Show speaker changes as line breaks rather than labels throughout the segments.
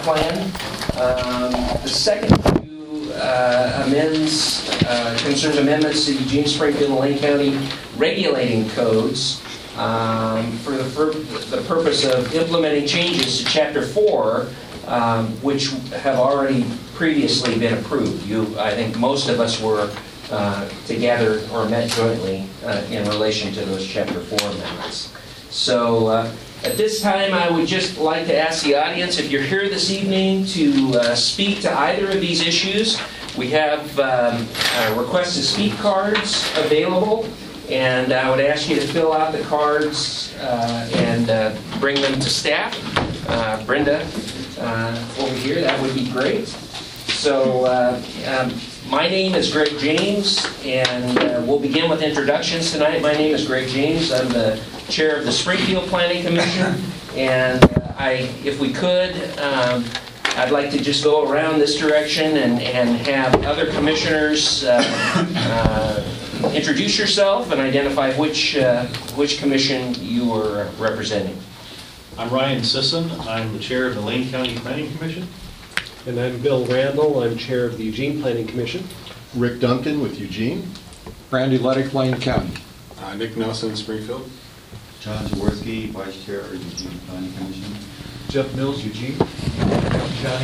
plan. The second two concerns amendments to Eugene, Springfield, and Lane County regulating codes for the purpose of implementing changes to Chapter 4, which have already previously been approved. I think most of us were together or met jointly in relation to those Chapter 4 amendments. So at this time, I would just like to ask the audience, if you're here this evening to speak to either of these issues, we have request to speak cards available, and I would ask you to fill out the cards and bring them to staff. Brenda, over here, that would be great. So my name is Greg James, and we'll begin with introductions tonight. My name is Greg James. I'm the chair of the Springfield Planning Commission, and if we could, I'd like to just go around this direction and have other commissioners introduce yourself and identify which commission you are representing.
I'm Ryan Sisson. I'm the chair of the Lane County Planning Commission.
And I'm Bill Randall. I'm chair of the Eugene Planning Commission.
Rick Duncan with Eugene.
Randy Luddick, Lane County.
Nick Nelson, Springfield.
John Jaworski, Vice Chair of Eugene Planning Commission.
Jeff Mills, Eugene.
John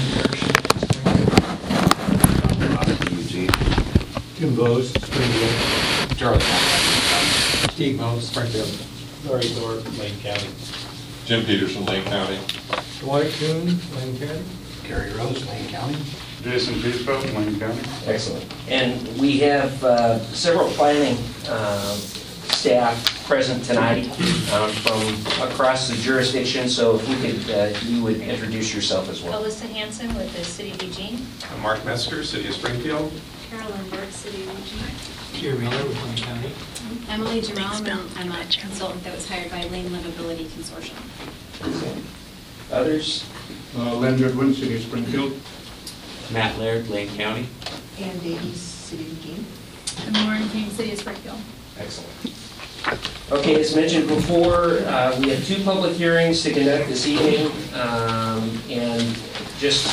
Hirsch,
Eugene.
Tim Bose, Springfield.
Charlie Conrad,
Steve Mills, Springfield.
Larry Thorpe, Lane County.
Jim Peterson, Lane County.
Dwight Kuhn, Lane County.
Gary Rose, Lane County.
Jason Peacefield, Lane County.
Excellent. And we have several planning staff present tonight from across the jurisdiction, so if we could, you would introduce yourself as well.
Alyssa Hanson with the City of Eugene.
Mark Metzger, City of Springfield.
Carolyn Burke, City of Eugene.
Peter Miller with Lane County.
Emily Jerome, and I'm a consultant that was hired by Lane Livability Consortium.
Others?
Len Goodwin, City of Springfield.
Matt Laird, Lane County.
Ann Davies, City of Eugene.
And Lauren King, City of Springfield.
Excellent. Okay, as mentioned before, we have two public hearings to conduct this evening, and just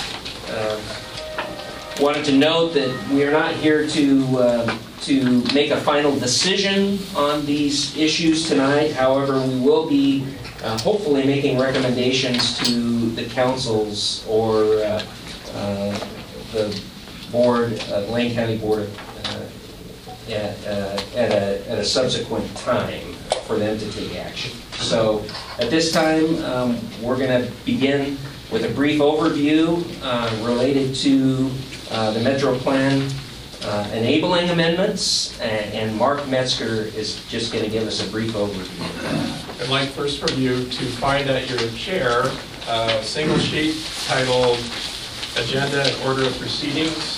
wanted to note that we are not here to make a final decision on these issues tonight. However, we will be hopefully making recommendations to the councils or the board, Lane County Board at a subsequent time for them to take action. So at this time, we're going to begin with a brief overview related to the Metro Plan enabling amendments, and Mark Metzger is just going to give us a brief overview.
I'd like first for you to find at your chair a single sheet titled Agenda and Order of Proceedings.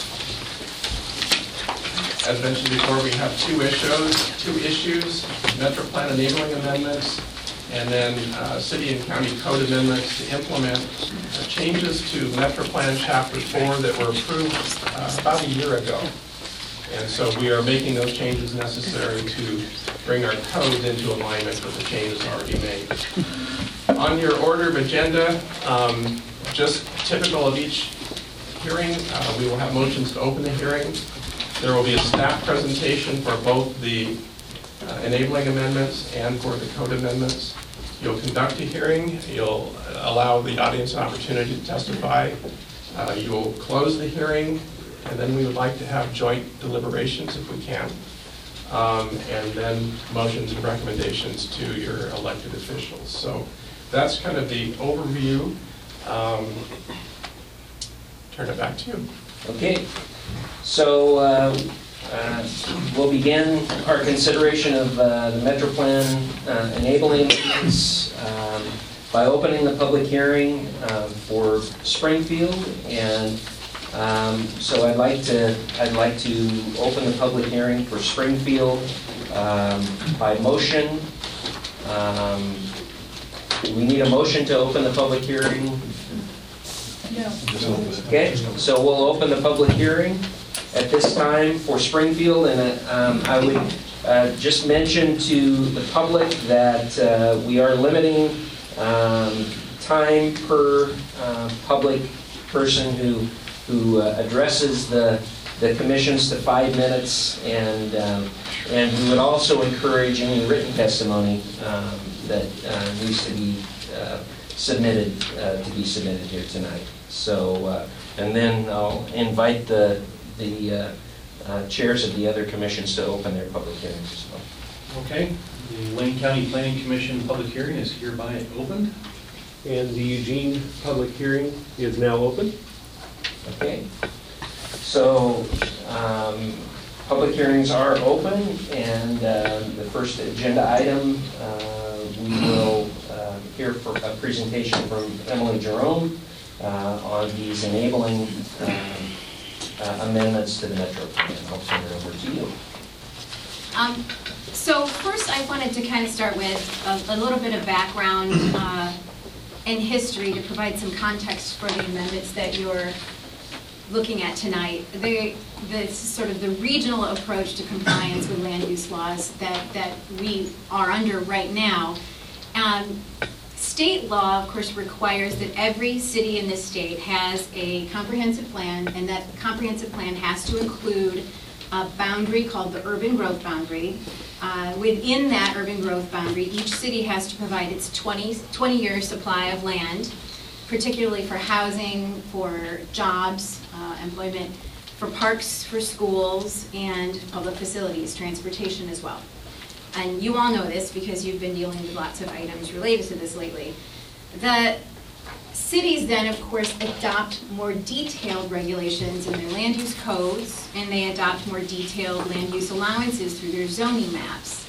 As mentioned before, we have two issues, Metro Plan enabling amendments, and then city and county code amendments to implement changes to Metro Plan Chapter 4 that were approved about a year ago. And so we are making those changes necessary to bring our code into alignment with the changes already made. On your order of agenda, just typical of each hearing, we will have motions to open the hearing. There will be a staff presentation for both the enabling amendments and for the code amendments. You'll conduct a hearing. You'll allow the audience an opportunity to testify. You will close the hearing, and then we would like to have joint deliberations if we can. And then motions and recommendations to your elected officials. So that's kind of the overview. Turn it back to you.
Okay, so we'll begin our consideration of the Metro Plan enabling amendments by opening the public hearing for Springfield, and so I'd like to open the public hearing for Springfield by motion. Do we need a motion to open the public hearing?
No.
Okay, so we'll open the public hearing at this time for Springfield, and I would just mention to the public that we are limiting time per public person who addresses the commissions to 5 minutes, and we would also encourage any written testimony that needs to be submitted here tonight. So, and then I'll invite the chairs of the other commissions to open their public hearings as well.
Okay, the Lane County Planning Commission public hearing is hereby opened.
And the Eugene public hearing is now open.
Okay. So, public hearings are open, and the first agenda item, we will hear for a presentation from Emily Jerome on these enabling amendments to the Metro Plan. I'll turn it over to you.
So first I wanted to kind of start with a little bit of background and history to provide some context for the amendments that you're looking at tonight. The sort of the regional approach to compliance with land use laws that we are under right now. State law, of course, requires that every city in this state has a comprehensive plan, and that comprehensive plan has to include a boundary called the urban growth boundary. Within that urban growth boundary, each city has to provide its 20-year supply of land, particularly for housing, for jobs, employment, for parks, for schools, and public facilities, transportation as well. And you all know this because you've been dealing with lots of items related to this lately. The cities then, of course, adopt more detailed regulations in their land use codes, and they adopt more detailed land use allowances through their zoning maps.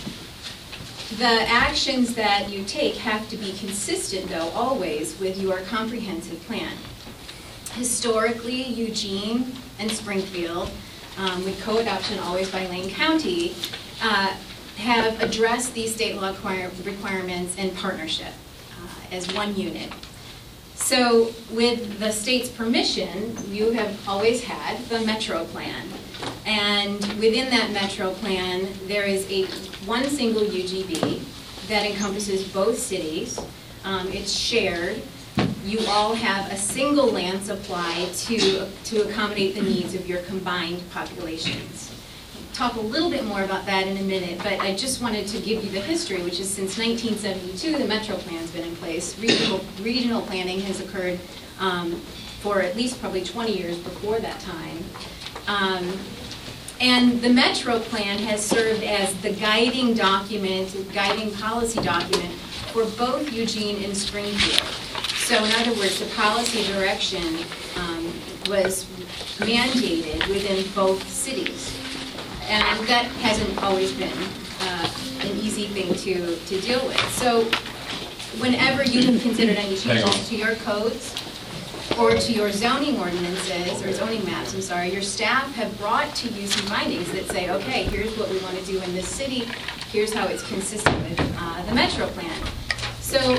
The actions that you take have to be consistent, though, always with your comprehensive plan. Historically, Eugene and Springfield, with co-adoption always by Lane County, have addressed these state law requirements in partnership as one unit. So with the state's permission, you have always had the Metro Plan. And within that Metro Plan, there is one single UGB that encompasses both cities. It's shared. You all have a single land supply to accommodate the needs of your combined populations. Talk a little bit more about that in a minute, but I just wanted to give you the history, which is since 1972, the Metro Plan's been in place. Regional planning has occurred for at least probably 20 years before that time. And the Metro Plan has served as the guiding document, guiding policy document for both Eugene and Springfield. So in other words, the policy direction was mandated within both cities. And that hasn't always been an easy thing to deal with. So whenever you have considered any changes to your codes or to your zoning ordinances, or zoning maps, I'm sorry, your staff have brought to you some findings that say, okay, here's what we want to do in this city, here's how it's consistent with the Metro Plan. So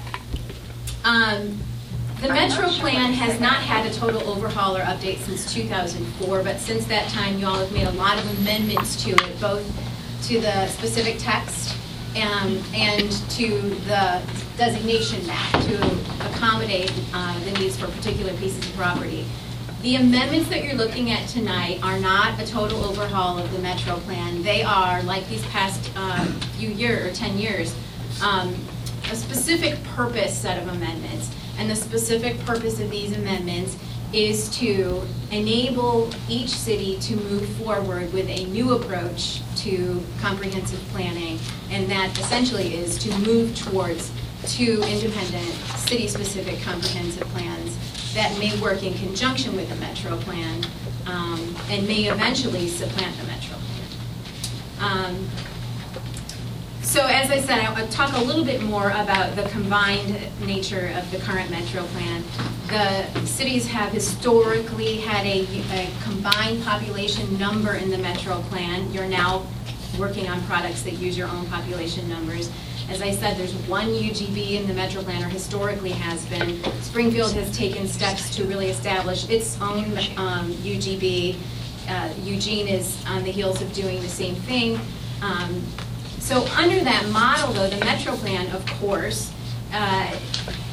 the Metro Plan has not had a total overhaul or update since 2004, but since that time you all have made a lot of amendments to it, both to the specific text and to the designation map to accommodate the needs for particular pieces of property. The amendments that you're looking at tonight are not a total overhaul of the Metro Plan. They are, like these past few years, or 10 years, a specific purpose set of amendments. And the specific purpose of these amendments is to enable each city to move forward with a new approach to comprehensive planning, and that essentially is to move towards 2 independent city-specific comprehensive plans that may work in conjunction with the Metro Plan and may eventually supplant the Metro Plan. So as I said, I'll talk a little bit more about the combined nature of the current Metro Plan. The cities have historically had a combined population number in the Metro Plan. You're now working on products that use your own population numbers. As I said, there's one UGB in the Metro Plan, or historically has been. Springfield has taken steps to really establish its own UGB. Eugene is on the heels of doing the same thing. So under that model, though, the Metro Plan, of course,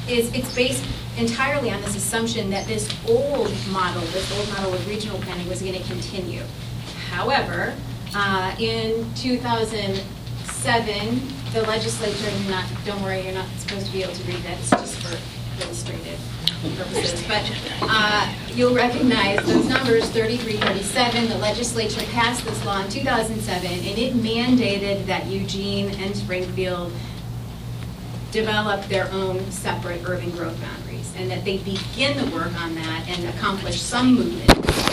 it's based entirely on this assumption that this old model of regional planning was going to continue. However, in 2007, the legislature, don't worry, you're not supposed to be able to read that, it's just for illustrative purposes, but you'll recognize those numbers, 33, 37, the legislature passed this law in 2007, and it mandated that Eugene and Springfield develop their own separate urban growth boundaries, and that they begin the work on that and accomplish some movement.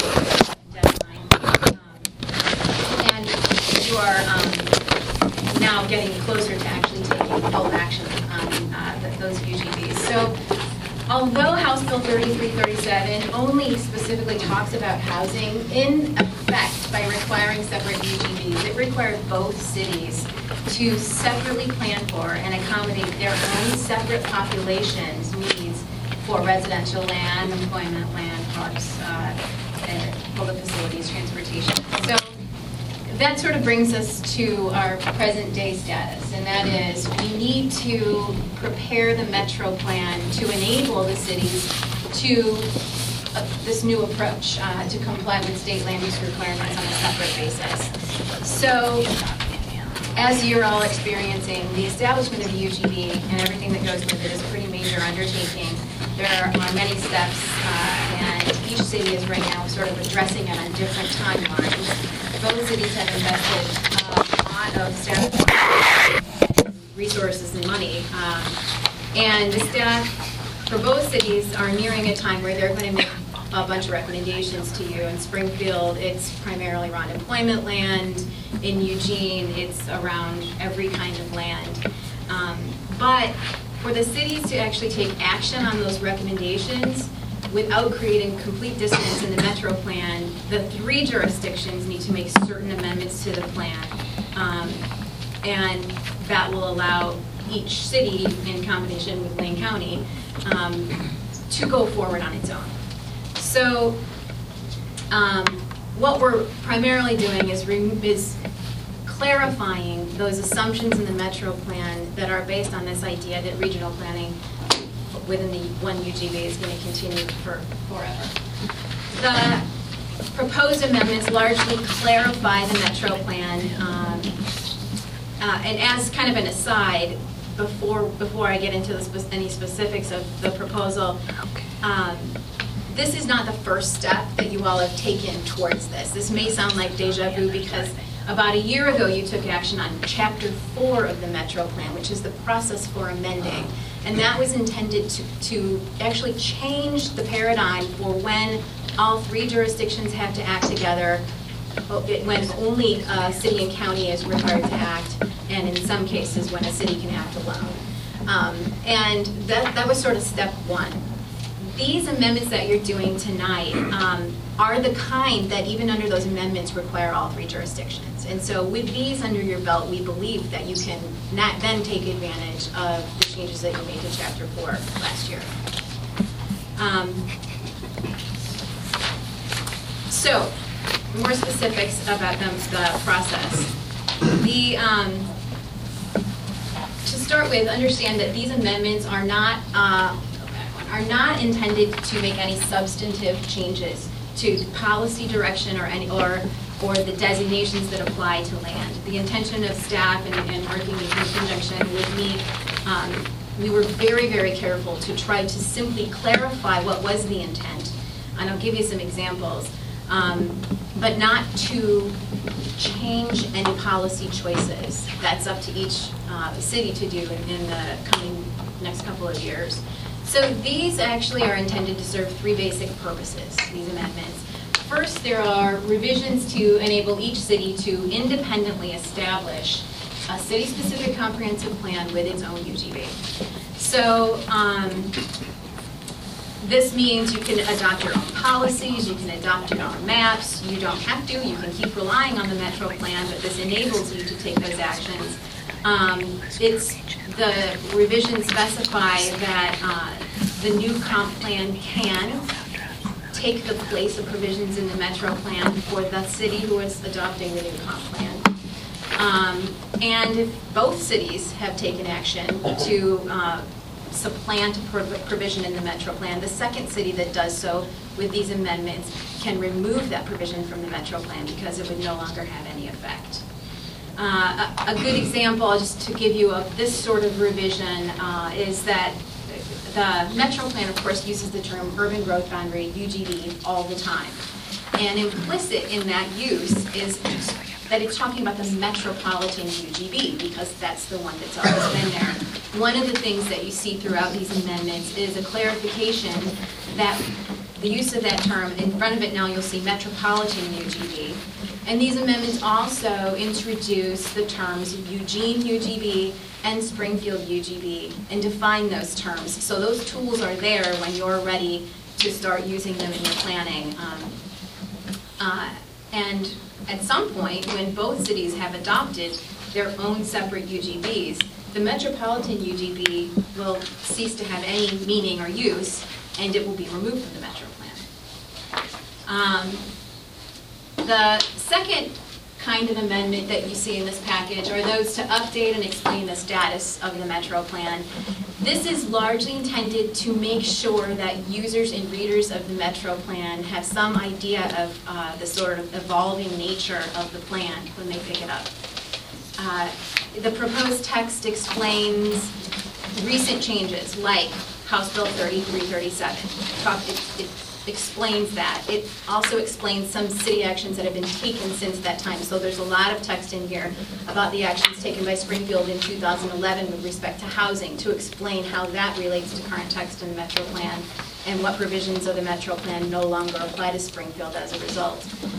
And you are now getting closer to actually taking full action on those UGBs. So, although House Bill 3337 only specifically talks about housing, in effect, by requiring separate UGBs, it required both cities to separately plan for and accommodate their own separate populations' needs for residential land, employment land, parks, public facilities, transportation. So that sort of brings us to our present day status, and that is we need to prepare the Metro Plan to enable the cities to this new approach to comply with state land use requirements on a separate basis. So, as you're all experiencing, the establishment of the UGB and everything that goes with it is a pretty major undertaking. There are many steps, and each city is right now sort of addressing it on different timelines. Both cities have invested a lot of staff resources and money, and the staff for both cities are nearing a time where they're going to make a bunch of recommendations to you. In Springfield, it's primarily around employment land. In Eugene, it's around every kind of land. But for the cities to actually take action on those recommendations without creating complete dissonance in the Metro Plan, the 3 jurisdictions need to make certain amendments to the plan. And that will allow each city, in combination with Lane County, to go forward on its own. So what we're primarily doing is clarifying those assumptions in the Metro Plan that are based on this idea that regional planning within the one UGB is going to continue forever. The proposed amendments largely clarify the Metro Plan, and as kind of an aside, before I get into any specifics of the proposal, this is not the first step that you all have taken towards this. This may sound like deja vu because about a year ago you took action on Chapter 4 of the Metro Plan, which is the process for amending. And that was intended to actually change the paradigm for when all 3 jurisdictions have to act together, when only a city and county is required to act, and in some cases when a city can act alone. And that was sort of step 1. These amendments that you're doing tonight are the kind that even under those amendments require all 3 jurisdictions. And so with these under your belt, we believe that you can then take advantage of the changes that you made to Chapter 4 last year. So, more specifics about the process. To start with, understand that these amendments are not intended to make any substantive changes to policy direction or the designations that apply to land. The intention of staff and working in conjunction with me, we were very, very careful to try to simply clarify what was the intent. And I'll give you some examples, but not to change any policy choices. That's up to each city to do in the next couple of years. So these actually are intended to serve 3 basic purposes, these amendments. First, there are revisions to enable each city to independently establish a city-specific comprehensive plan with its own UGB. So this means you can adopt your own policies, you can adopt your own maps, you don't have to, you can keep relying on the Metro Plan, but this enables you to take those actions. The revisions specify that the new comp plan can take the place of provisions in the Metro Plan for the city who is adopting the new comp plan. And if both cities have taken action to supplant provision in the Metro Plan. The second city that does so with these amendments can remove that provision from the Metro Plan because it would no longer have any effect. A good example, just to give you of this sort of revision, is that the Metro Plan, of course, uses the term urban growth boundary, UGB, all the time. And implicit in that use is that it's talking about the metropolitan UGB, because that's the one that's always been there. One of the things that you see throughout these amendments is a clarification that the use of that term, in front of it now you'll see metropolitan UGB. And these amendments also introduce the terms Eugene UGB and Springfield UGB and define those terms. So those tools are there when you're ready to start using them in your planning. And at some point, when both cities have adopted their own separate UGBs, the metropolitan UGB will cease to have any meaning or use, and it will be removed from the Metro Plan. The second kind of amendment that you see in this package are those to update and explain the status of the Metro Plan. This is largely intended to make sure that users and readers of the Metro Plan have some idea of the sort of evolving nature of the plan when they pick it up. The proposed text explains recent changes like House Bill 3337. It explains that. It also explains some city actions that have been taken since that time. So there's a lot of text in here about the actions taken by Springfield in 2011 with respect to housing, to explain how that relates to current text in the Metro Plan and what provisions of the Metro Plan no longer apply to Springfield as a result.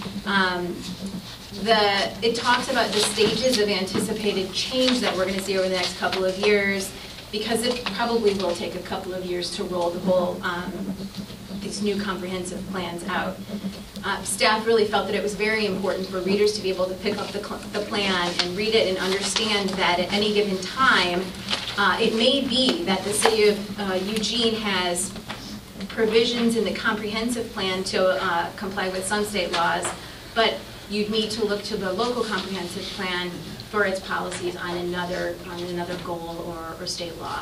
It talks about the stages of anticipated change that we're going to see over the next couple of years, because it probably will take a couple of years to roll the whole these new comprehensive plans out. Staff really felt that it was very important for readers to be able to pick up the plan and read it and understand that at any given time, it may be that the city of Eugene has provisions in the comprehensive plan to comply with some state laws, but you'd need to look to the local comprehensive plan for its policies on another goal or state law.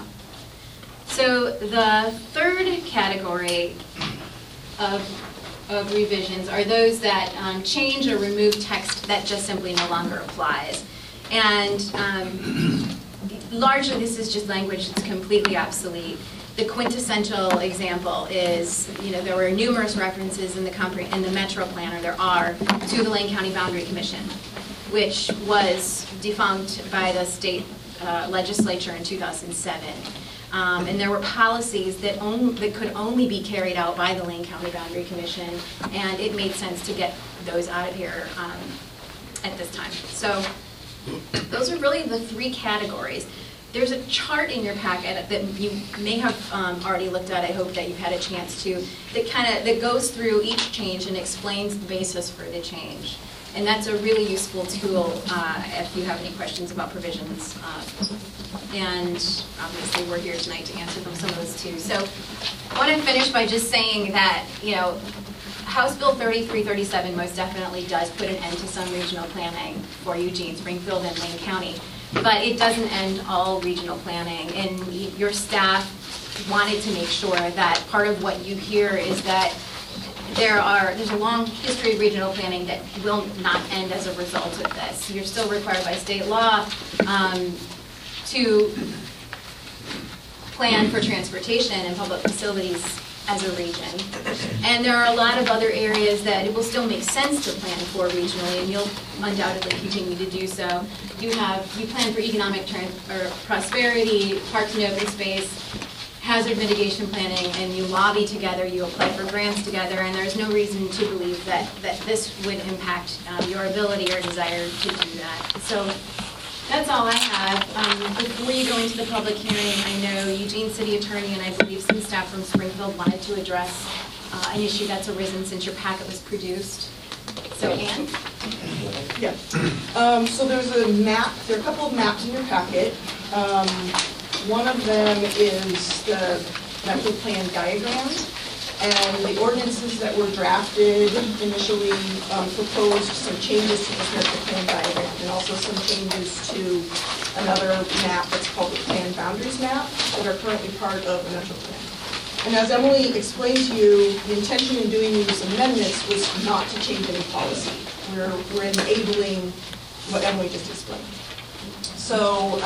So the third category of revisions are those that change or remove text that just simply no longer applies. And largely this is just language that's completely obsolete. The quintessential example is, there were numerous references in the Metro Plan, or there are, to the Lane County Boundary Commission, which was defunct by the state legislature in 2007. And there were policies that could only be carried out by the Lane County Boundary Commission, and it made sense to get those out of here at this time. So those are really the three categories. There's a chart in your packet that you may have already looked at. I hope that you've had a chance to, that goes through each change and explains the basis for the change. And that's a really useful tool if you have any questions about provisions. And obviously we're here tonight to answer some of those too. So I want to finish by just saying that, House Bill 3337 most definitely does put an end to some regional planning for Eugene, Springfield, and Lane County. But it doesn't end all regional planning. And your staff wanted to make sure that part of what you hear is that there's a long history of regional planning that will not end as a result of this. You're still required by state law to plan for transportation and public facilities as a region. And there are a lot of other areas that it will still make sense to plan for regionally, and you'll undoubtedly continue to do so. You plan for economic prosperity, parks and open space, hazard mitigation planning, and you lobby together, you apply for grants together, and there's no reason to believe that this would impact your ability or desire to do that. So that's all I have. Before you go into the public hearing, I know Eugene City Attorney and I believe some staff from Springfield wanted to address an issue that's arisen since your packet was produced. So Ann?
Yeah. So there's a map, there are a couple of maps in your packet. One of them is the Metro Plan diagram, And the ordinances that were drafted initially proposed some changes to the master plan diagram and also some changes to another map that's called the Plan Boundaries Map that are currently part of the metro plan. And as Emily explained to you, the intention in doing these amendments was not to change any policy. We're enabling what Emily just explained. So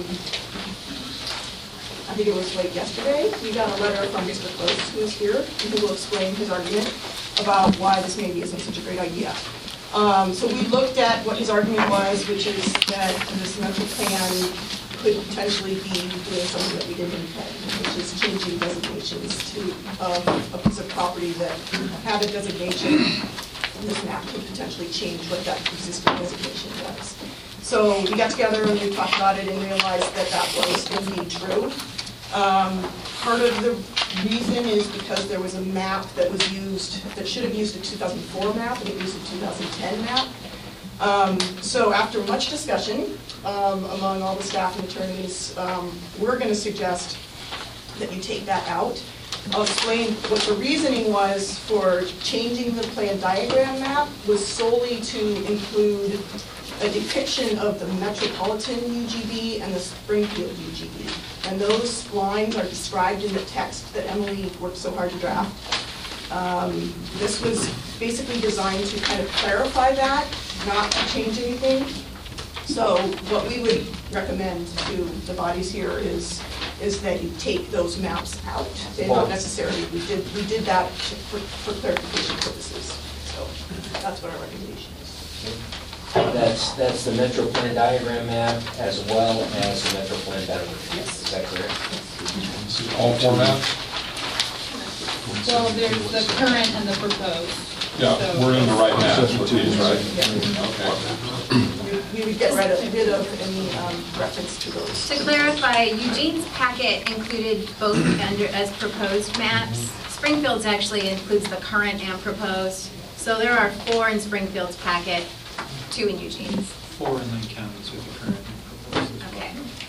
I think it was late yesterday, we got a letter from Mr. Close, who is here, and who will explain his argument about why this maybe isn't such a great idea. So we looked at what his argument was, which is that this metro plan could potentially be doing something that we didn't intend, which is changing designations to a piece of property that had a designation, and this map could potentially change what that existing designation was. So we got together and we talked about it and realized that that was indeed true. Part of the reason is because there was a map that was used, that should have used a 2004 map, and it used a 2010 map. So after much discussion among all the staff and attorneys, we're going to suggest that you take that out. I'll explain what the reasoning was for changing the plan diagram map was solely to include a depiction of the Metropolitan UGB and the Springfield UGB. And those lines are described in the text that Emily worked so hard to draft. This was basically designed to kind of clarify that, not to change anything. So what we would recommend to the bodies here is that you take those maps out. They don't necessarily, we did that for clarification purposes. So that's what our recommendation is.
That's the Metro Plan diagram map as well as the Metro Plan boundary. Yes. Is that correct?
All four maps?
Well, there's the current and the proposed.
Yeah,
So-
we're in the right maps with these, right?
Yeah.
Okay.
We would get rid of any reference to those.
To clarify, Eugene's packet included both as proposed maps. Springfield's actually includes the current and proposed. So there are 4 in Springfield's packet, 2 in Eugene's.
4 in Lane counties with the current proposal.
Okay.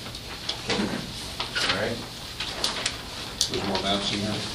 All right.
There's more maps in there?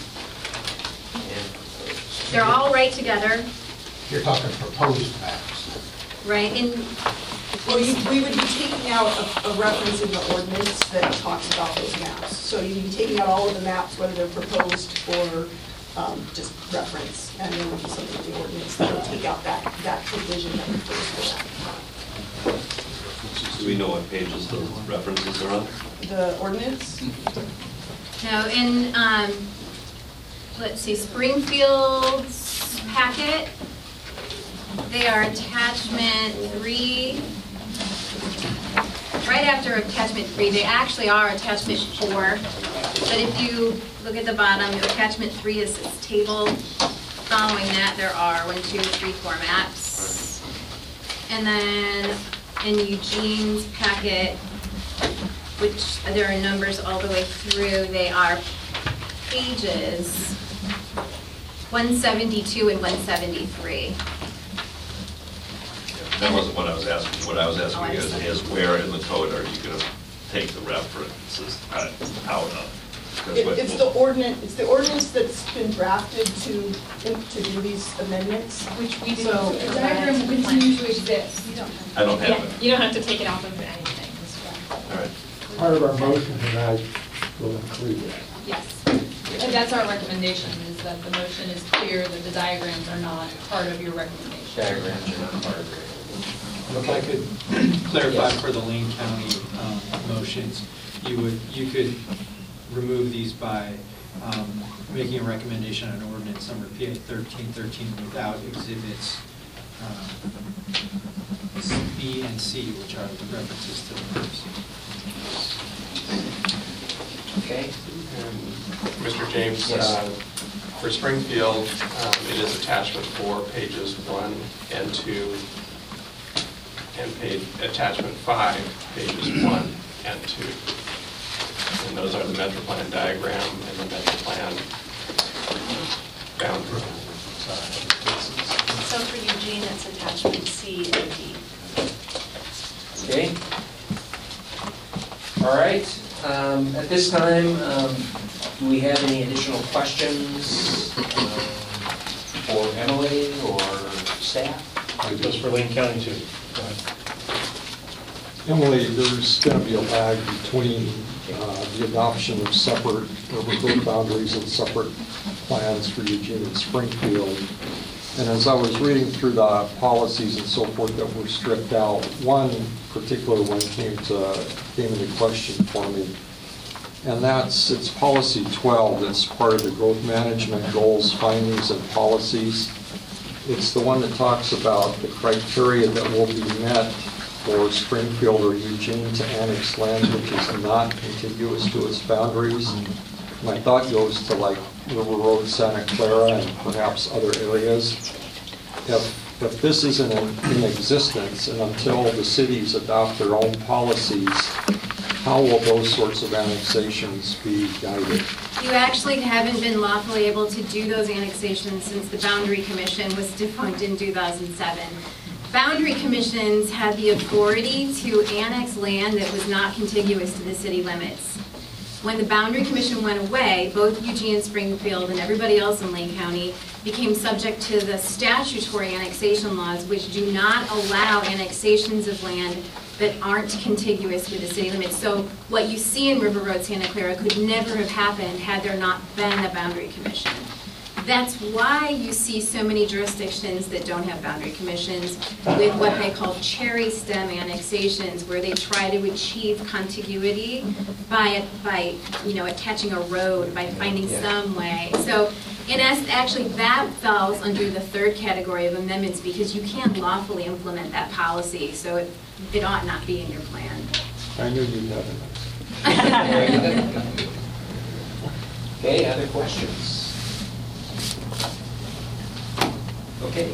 They're all right together,
You're talking proposed maps.
right?
Well, we would be taking out a reference in the ordinance that talks about those maps. So you'd be taking out all of the maps, whether they're proposed or just reference, and there would be something in the ordinance that would take out that provision that refers to
Do we know what pages those references are on?
that. The ordinance?
No, in, let's see, Springfield's packet, they are attachment 3. Right after attachment 3, they actually are attachment 4. But if you look at the bottom, attachment 3 is this table. Following that, there are 1, 2, 3, 4 maps. And then in Eugene's packet, which there are numbers all the way through, they are pages 172 and 173.
That wasn't what I was asking. What I was asking is where in the code are you going to take the references out of?
It's the ordinance that's been drafted to do these amendments.
Which we did.
So-
The diagram will continue to exist.
I don't have it.
You don't have to take it off of anything.
All right.
Part of our motion tonight will include that.
Yes. And that's our recommendation, is that the motion is clear that the diagrams are not part of your recommendation.
Diagrams are not part of it.
If I could clarify for the Lane County motions, you could remove these by making a recommendation on ordinance number PA 1313 without exhibits B and C, which are the references to the maps.
Okay.
Mr. James, for Springfield, it is attachment 4, pages 1 and 2, and attachment 5, pages 1 and 2. And those are the Metro Plan diagram and the Metro Plan boundary.
So for Eugene, it's attachment C and D.
Okay. All right. At this time, Do we have any additional questions for Emily or staff?
Just for Lane County too.
Emily, there's going to be a lag between the adoption of separate urban growth boundaries and separate plans for Eugene and Springfield. And as I was reading through the policies and so forth that were stripped out, one particular one came into question for me. And it's policy 12. It's part of the growth management goals, findings, and policies. It's the one that talks about the criteria that will be met for Springfield or Eugene to annex land which is not contiguous to its boundaries. My thought goes to like River Road, Santa Clara, and perhaps other areas. If this isn't in existence and until the cities adopt their own policies, how will those sorts of annexations be guided?
You actually haven't been lawfully able to do those annexations since the Boundary Commission was defunct in 2007. Boundary commissions had the authority to annex land that was not contiguous to the city limits. When the Boundary Commission went away, both Eugene and Springfield and everybody else in Lane County became subject to the statutory annexation laws, which do not allow annexations of land that aren't contiguous with the city limits. So what you see in River Road, Santa Clara could never have happened had there not been a Boundary Commission. That's why you see so many jurisdictions that don't have boundary commissions with what they call cherry stem annexations, where they try to achieve contiguity by attaching a road, by finding some way. So in essence, actually that falls under the third category of amendments because you can't lawfully implement that policy, so it ought not be in your plan.
I knew you'd have it.
Okay, other questions? Okay.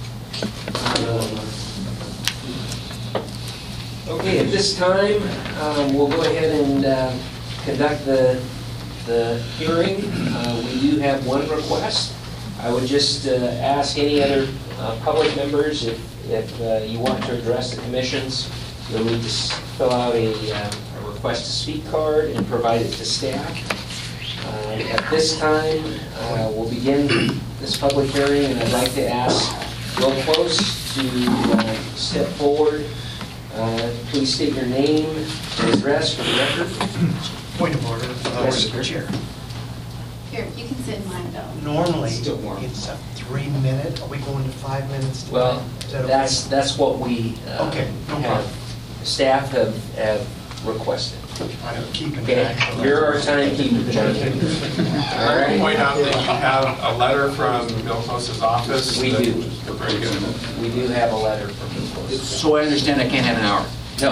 Okay, at this time, we'll go ahead and conduct the hearing. We do have one request. I would just ask any other public members, if you want to address the commissions, you'll need to fill out a request to speak card and provide it to staff. At this time, we'll begin this public hearing, and I'd like to ask Bill Close to step forward. Please state your name and address for the record.
Point of order, Mr. Chair.
Here, you can sit in mine, Bill.
Normally, it's a 3-minute. Are we going to 5 minutes?
Well,
that okay?
that's what we
okay, no problem.
Staff have requested.
I'm keeping
Okay, you're our timekeeper, Jonathan.
All right. Point out that you have a letter from Bill Close's office.
We do.
Very good.
We do have a letter from Bill Close.
So I understand I can't have an hour.
No.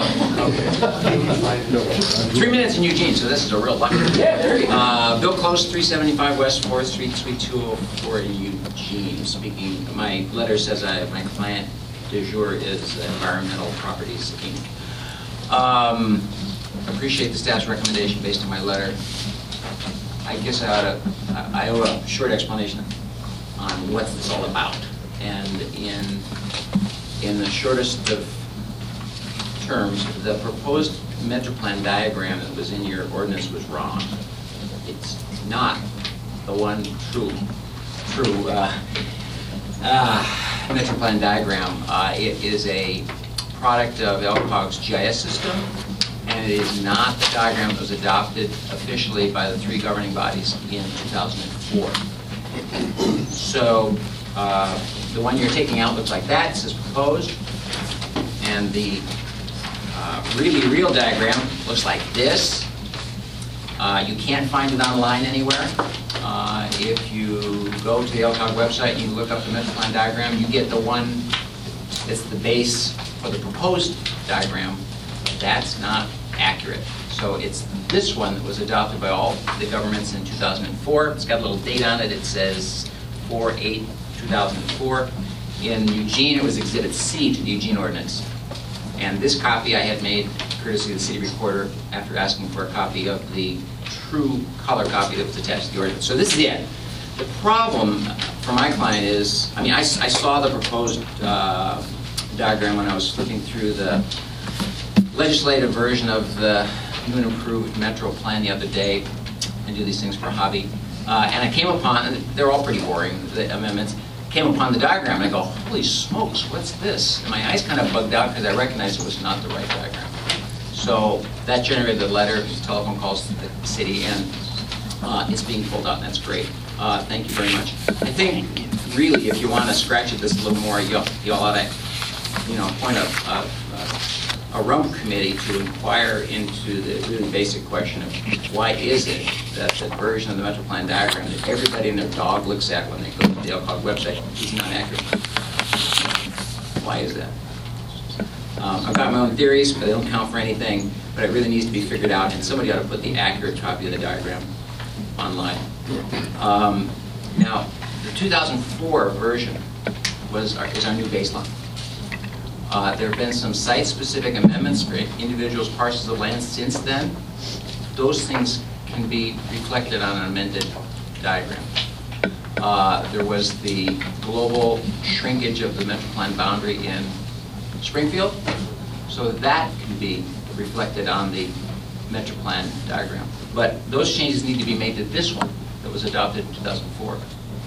Okay. 3 minutes in Eugene, so this is a real lucky.
Yeah, there you go.
Bill Close, 375 West 4th Street, Suite 204 in Eugene. Speaking, my letter says my client du jour is Environmental Properties Inc. Appreciate the staff's recommendation based on my letter. I guess I owe a short explanation on what this is all about. And in the shortest of terms, the proposed metro plan diagram that was in your ordinance was wrong. It's not the one true metro plan diagram. It is a product of LCOG's GIS system, and it is not the diagram that was adopted officially by the 3 governing bodies in 2004. So the one you're taking out looks like that. It says proposed, and the really real diagram looks like this. You can't find it online anywhere. If you go to the LCOG website and you look up the metro plan diagram, you get the one that's the base for the proposed diagram. That's not accurate. So it's this one that was adopted by all the governments in 2004. It's got a little date on it. It says 4/8/2004. In Eugene, it was Exhibit C to the Eugene Ordinance. And this copy I had made courtesy of the city recorder after asking for a copy of the true color copy that was attached to the ordinance. So this is it. The problem for my client is, I mean, I saw the proposed diagram when I was flipping through the legislative version of the new and improved metro plan the other day, and do these things for a hobby. And I came upon, and they're all pretty boring, the amendments, came upon the diagram, and I go, holy smokes, what's this? And my eyes kind of bugged out because I recognized it was not the right diagram. So that generated the letter, telephone calls to the city, and it's being pulled out, and that's great. Thank you very much. I think, really, if you want to scratch at this a little more, you ought to, appoint a rump committee to inquire into the really basic question of why is it that the version of the Metro Plan diagram that everybody and their dog looks at when they go to the LCOG website is not accurate. Why is that? I've got my own theories, but they don't count for anything, but it really needs to be figured out, and somebody ought to put the accurate copy of the diagram online. Now, the 2004 version is our new baseline. There have been some site-specific amendments for individuals' parcels of land since then. Those things can be reflected on an amended diagram. There was the global shrinkage of the Metro Plan boundary in Springfield, so that can be reflected on the Metro Plan diagram. But those changes need to be made to this one that was adopted in 2004.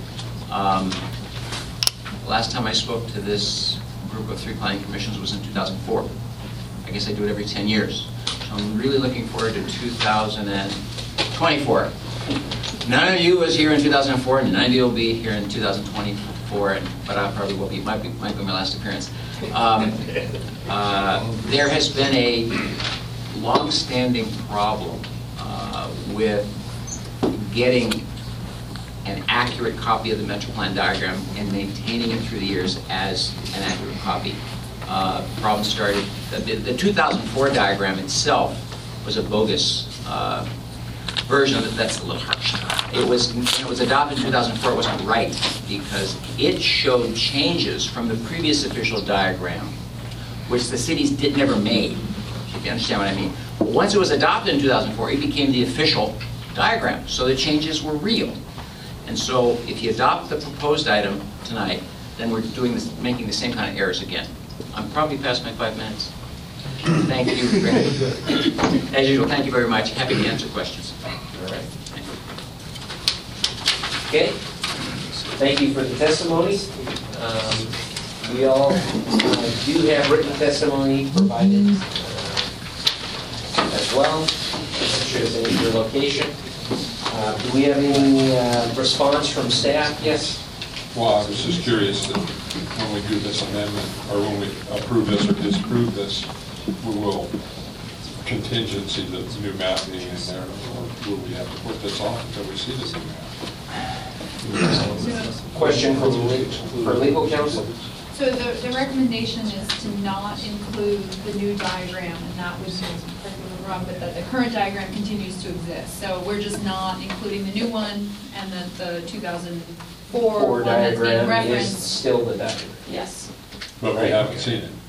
Last time I spoke to this group of 3 planning commissions was in 2004. I guess I do it every 10 years. So I'm really looking forward to 2024. None of you was here in 2004, and none of you will be here in 2024, but I probably will be. Might be my last appearance. There has been a long-standing problem with getting an accurate copy of the Metro Plan diagram and maintaining it through the years as an accurate copy. Problem started, the 2004 diagram itself was a bogus version of it. That's a little harsh. When it was adopted in 2004, it wasn't right because it showed changes from the previous official diagram, which the cities never made, if you understand what I mean. But once it was adopted in 2004, it became the official diagram, so the changes were real. And so if you adopt the proposed item tonight, then we're making the same kind of errors again. I'm probably past my 5 minutes. Thank you. As usual, thank you very much. Happy to answer questions.
All right. Okay. Thank you for the testimony. We all do have written testimony provided as well. I'm sure it's in your location. Do we have any response from staff? Yes?
Well, I was just curious that when we do this amendment, or when we approve this or disapprove this, we will contingency the new map being in there, or will we have to put this off until we see this new map?
Question for legal counsel?
So the recommendation is to not include the new diagram, and that was wrong, but that the current diagram continues to exist. So we're just not including the new one, and that the 2004 one that's being
diagram
referenced.
is still the diagram.
Yes.
But we haven't seen it.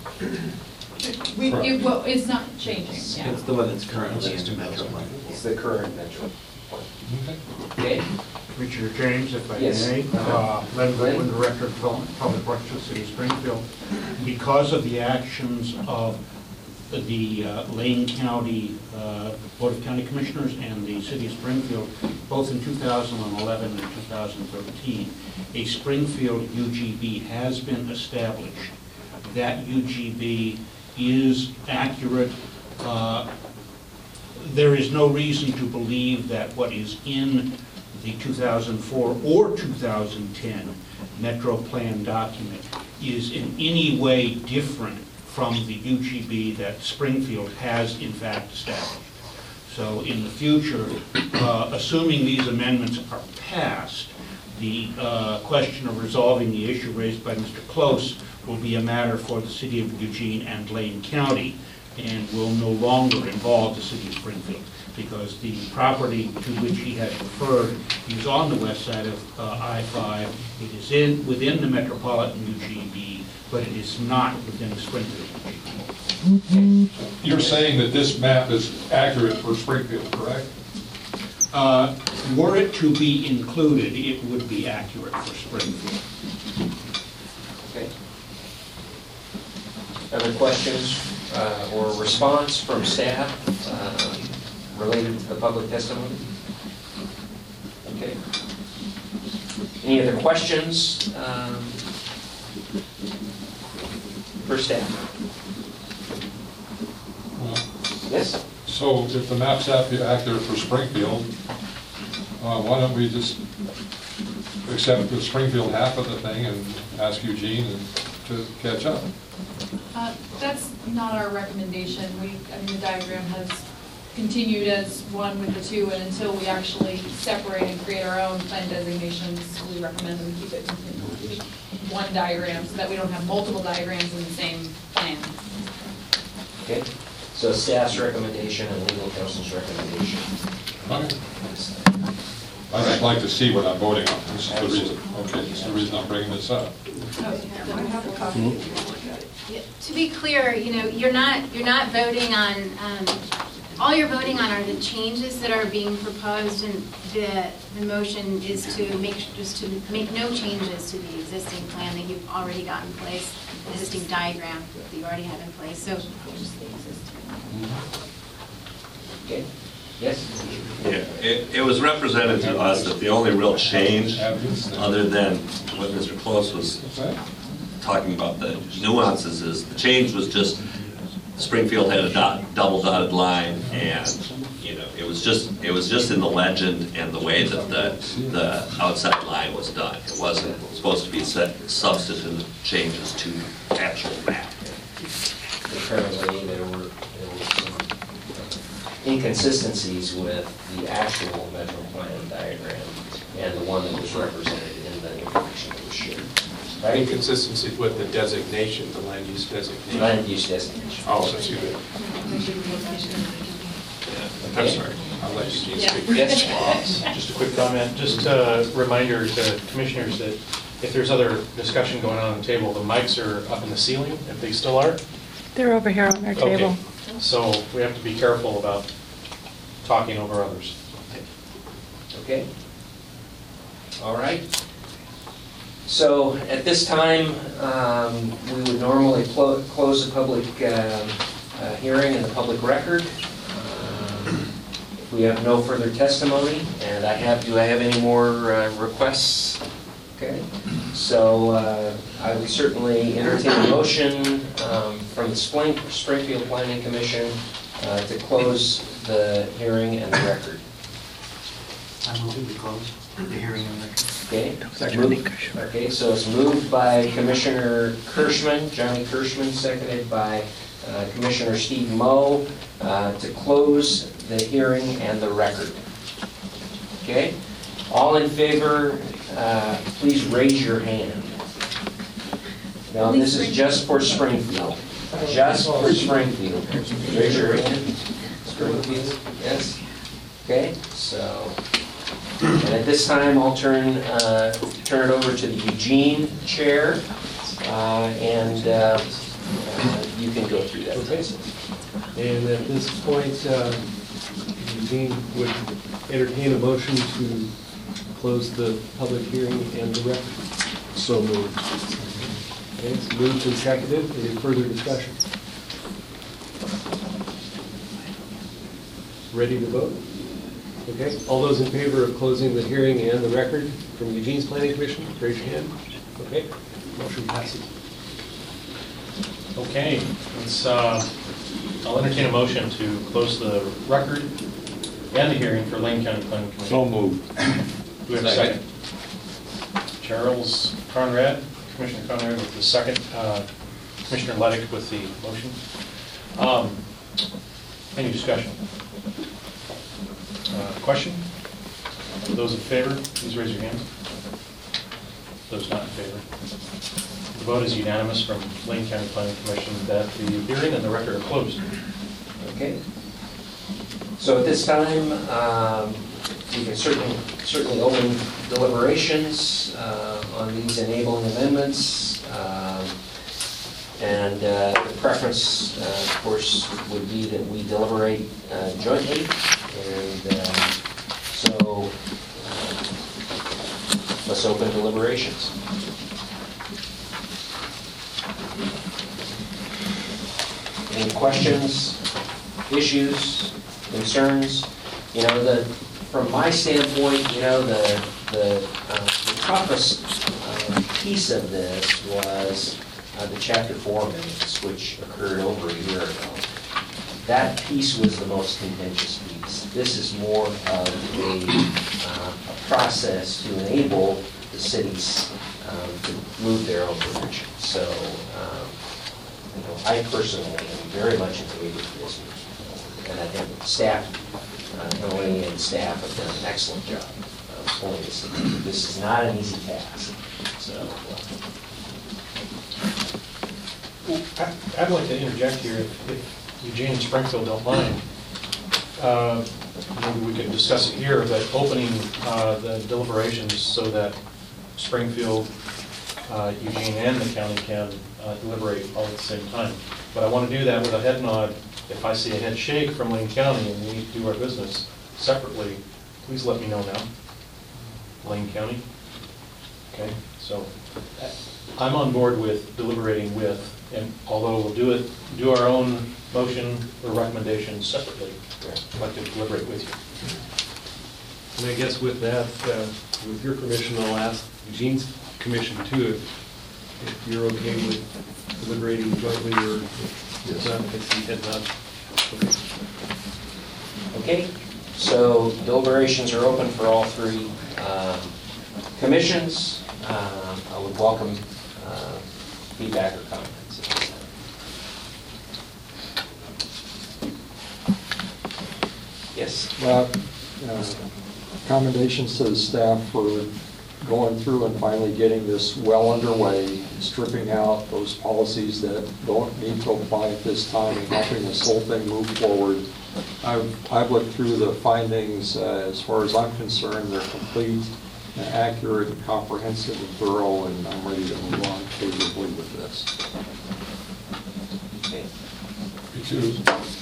Well, it's not changing. Yeah.
It's the one that's currently in the Metro Plan.
It's the current Metro. Okay.
Richard James, if I
Yes.
may. Len Goodwin, Director of Public Works for the City of Springfield. Because of the actions of the Lane County Board of County Commissioners and the City of Springfield, both in 2011 and 2013, a Springfield UGB has been established. That UGB is accurate. There is no reason to believe that what is in the 2004 or 2010 Metro Plan document is in any way different from the UGB that Springfield has in fact established. So in the future, assuming these amendments are passed, the question of resolving the issue raised by Mr. Close will be a matter for the City of Eugene and Lane County, and will no longer involve the City of Springfield, because the property to which he has referred is on the west side of I-5. It is within the metropolitan UGB, but it is not within the Springfield UGB.
You're saying that this map is accurate for Springfield, correct?
Were it to be included, it would be accurate for Springfield.
Okay. Other questions or response from staff related to the public testimony? Any other questions for staff? Yes?
So if the map's accurate for Springfield, why don't we just accept the Springfield half of the thing and ask Eugene to catch up?
That's not our recommendation. The diagram has continued as one with the two, and until we actually separate and create our own plan designations, we recommend that we keep it one diagram so that we don't have multiple diagrams in the same plan.
Okay, so staff's recommendation and legal counsel's recommendation.
I'd just like to see what I'm voting on. This is the reason. Okay, this is the reason I'm bringing this up.
I have a copy if you want to look at it.
Yeah, to be clear, you're not voting on, all you're voting on are the changes that are being proposed, and the motion is to make no changes to the existing plan that you've already got in place, the existing diagram that you already have in place, so just the existing.
Okay, yes?
Yeah, it was represented to us that the only real change, other than what Mr. Close was talking about, the nuances, is the change was just Springfield had a double dotted line, and it was just in the legend and the way that the outside line was done. It wasn't supposed to be substantive changes to the actual map.
Apparently there were some inconsistencies with the actual Metro Plan diagram and the one that was represented in the information that was shared. Right?
Inconsistency with the designation, the land use designation.
Land use designation.
Oh, that's good. I'm sorry. I'll let Eugene speak.
Yes.
Just a quick comment, just a reminder to commissioners that if there's other discussion going on the table, the mics are up in the ceiling, if they still are.
They're over here on our table.
Okay. So we have to be careful about talking over others.
Okay. All right. So at this time, we would normally close the public hearing and the public record. If we have no further testimony, and do I have any more requests? Okay. So I would certainly entertain a motion from the Springfield Planning Commission to close the hearing and the record.
I move to close the hearing and record.
Okay. Okay, so it's moved by Commissioner Kirschman, Johnny Kirschman, seconded by Commissioner Steve Moe to close the hearing and the record. Okay? All in favor, please raise your hand. Now, this is just for Springfield. Just for Springfield. Raise your hand. Springfield, yes? Okay, so, and at this time, I'll turn it over to the Eugene chair, and you can go through that.
Okay. And at this point, Eugene would entertain a motion to close the public hearing and the record.
So moved.
Okay, it's moved and seconded. Any further discussion? Ready to vote? Okay, all those in favor of closing the hearing and the record from Eugene's Planning Commission, raise your hand. Okay, motion passes.
Okay, I'll entertain a motion to close the record and the hearing for Lane County Planning Commission.
So moved.
Do we have a second? Charles Conrad, Commissioner Conrad with the second, Commissioner Leddick with the motion. Any discussion? Question? Those in favor, please raise your hand. Those not in favor. The vote is unanimous from Lane County Planning Commission that the hearing and the record are closed.
Okay. So at this time, we can certainly open deliberations on these enabling amendments. And the preference, of course, would be that we deliberate jointly. And so let's open deliberations. Any questions, issues, concerns? From my standpoint, the toughest piece of this was the Chapter 4 amendments, which occurred over a year ago. That piece was the most contentious piece. This is more of a process to enable the cities to move their own direction. So, I personally am very much in favor of this. And I think staff, Emily and staff have done an excellent job of pulling this together. This is not an easy task. So,
I'd like to interject here, if Eugene and Springfield don't mind. Maybe we could discuss it here, but opening the deliberations so that Springfield, Eugene, and the county can deliberate all at the same time. But I want to do that with a head nod. If I see a head shake from Lane County and we need to do our business separately, please let me know now. Lane County. Okay, so I'm on board with deliberating with, and although we'll do our own motion or recommendation separately, I'd like to deliberate with you.
And I guess with that, with your permission, I'll ask Eugene's commission too, if you're okay with deliberating jointly or if not, I see head nod.
okay, so deliberations are open for all three commissions. I would welcome feedback or comments. Yes?
Commendations to the staff for going through and finally getting this well underway, stripping out those policies that don't need to apply at this time and helping this whole thing move forward. I've looked through the findings. As far as I'm concerned, they're complete, and accurate, and comprehensive, and thorough, and I'm ready to move on favorably with this.
Okay.
Me too.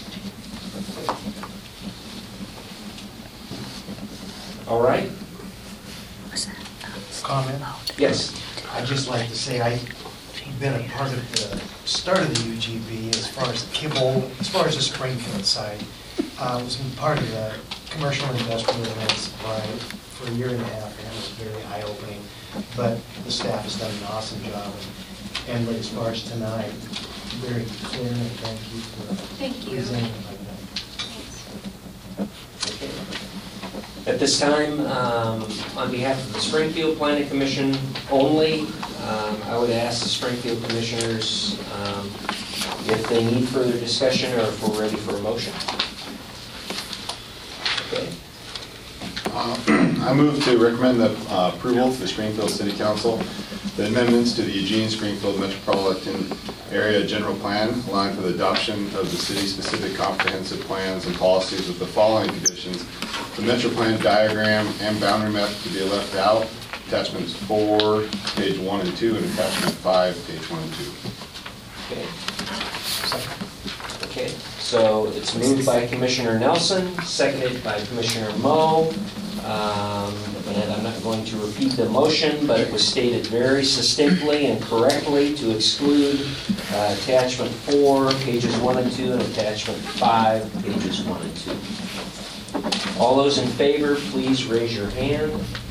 All right.
Comment?
Yes.
I'd just like to say I've been a part of the start of the UGB as far as the Kibble, as far as the Springfield side. I was part of the commercial and industrial events supply for a year and a half, and it was very eye-opening. But the staff has done an awesome job. And as far as tonight, very clear, and thank you for presenting like that.
At this time, on behalf of the Springfield Planning Commission only, I would ask the Springfield Commissioners if they need further discussion or if we're ready for a motion. Okay.
I move to recommend the approval to the Springfield City Council, the amendments to the Eugene Springfield Metropolitan Area General Plan, allowing for the adoption of the city-specific comprehensive plans and policies with the following conditions: the Metro Plan diagram and boundary map to be left out, attachments 4, page 1 and 2, and attachment 5, page 1 and 2.
Okay. Okay, so it's moved by Commissioner Nelson, seconded by Commissioner Moe. And I'm not going to repeat the motion, but it was stated very succinctly and correctly to exclude attachment 4, pages 1 and 2, and attachment 5, pages 1 and 2. All those in favor, please raise your hand.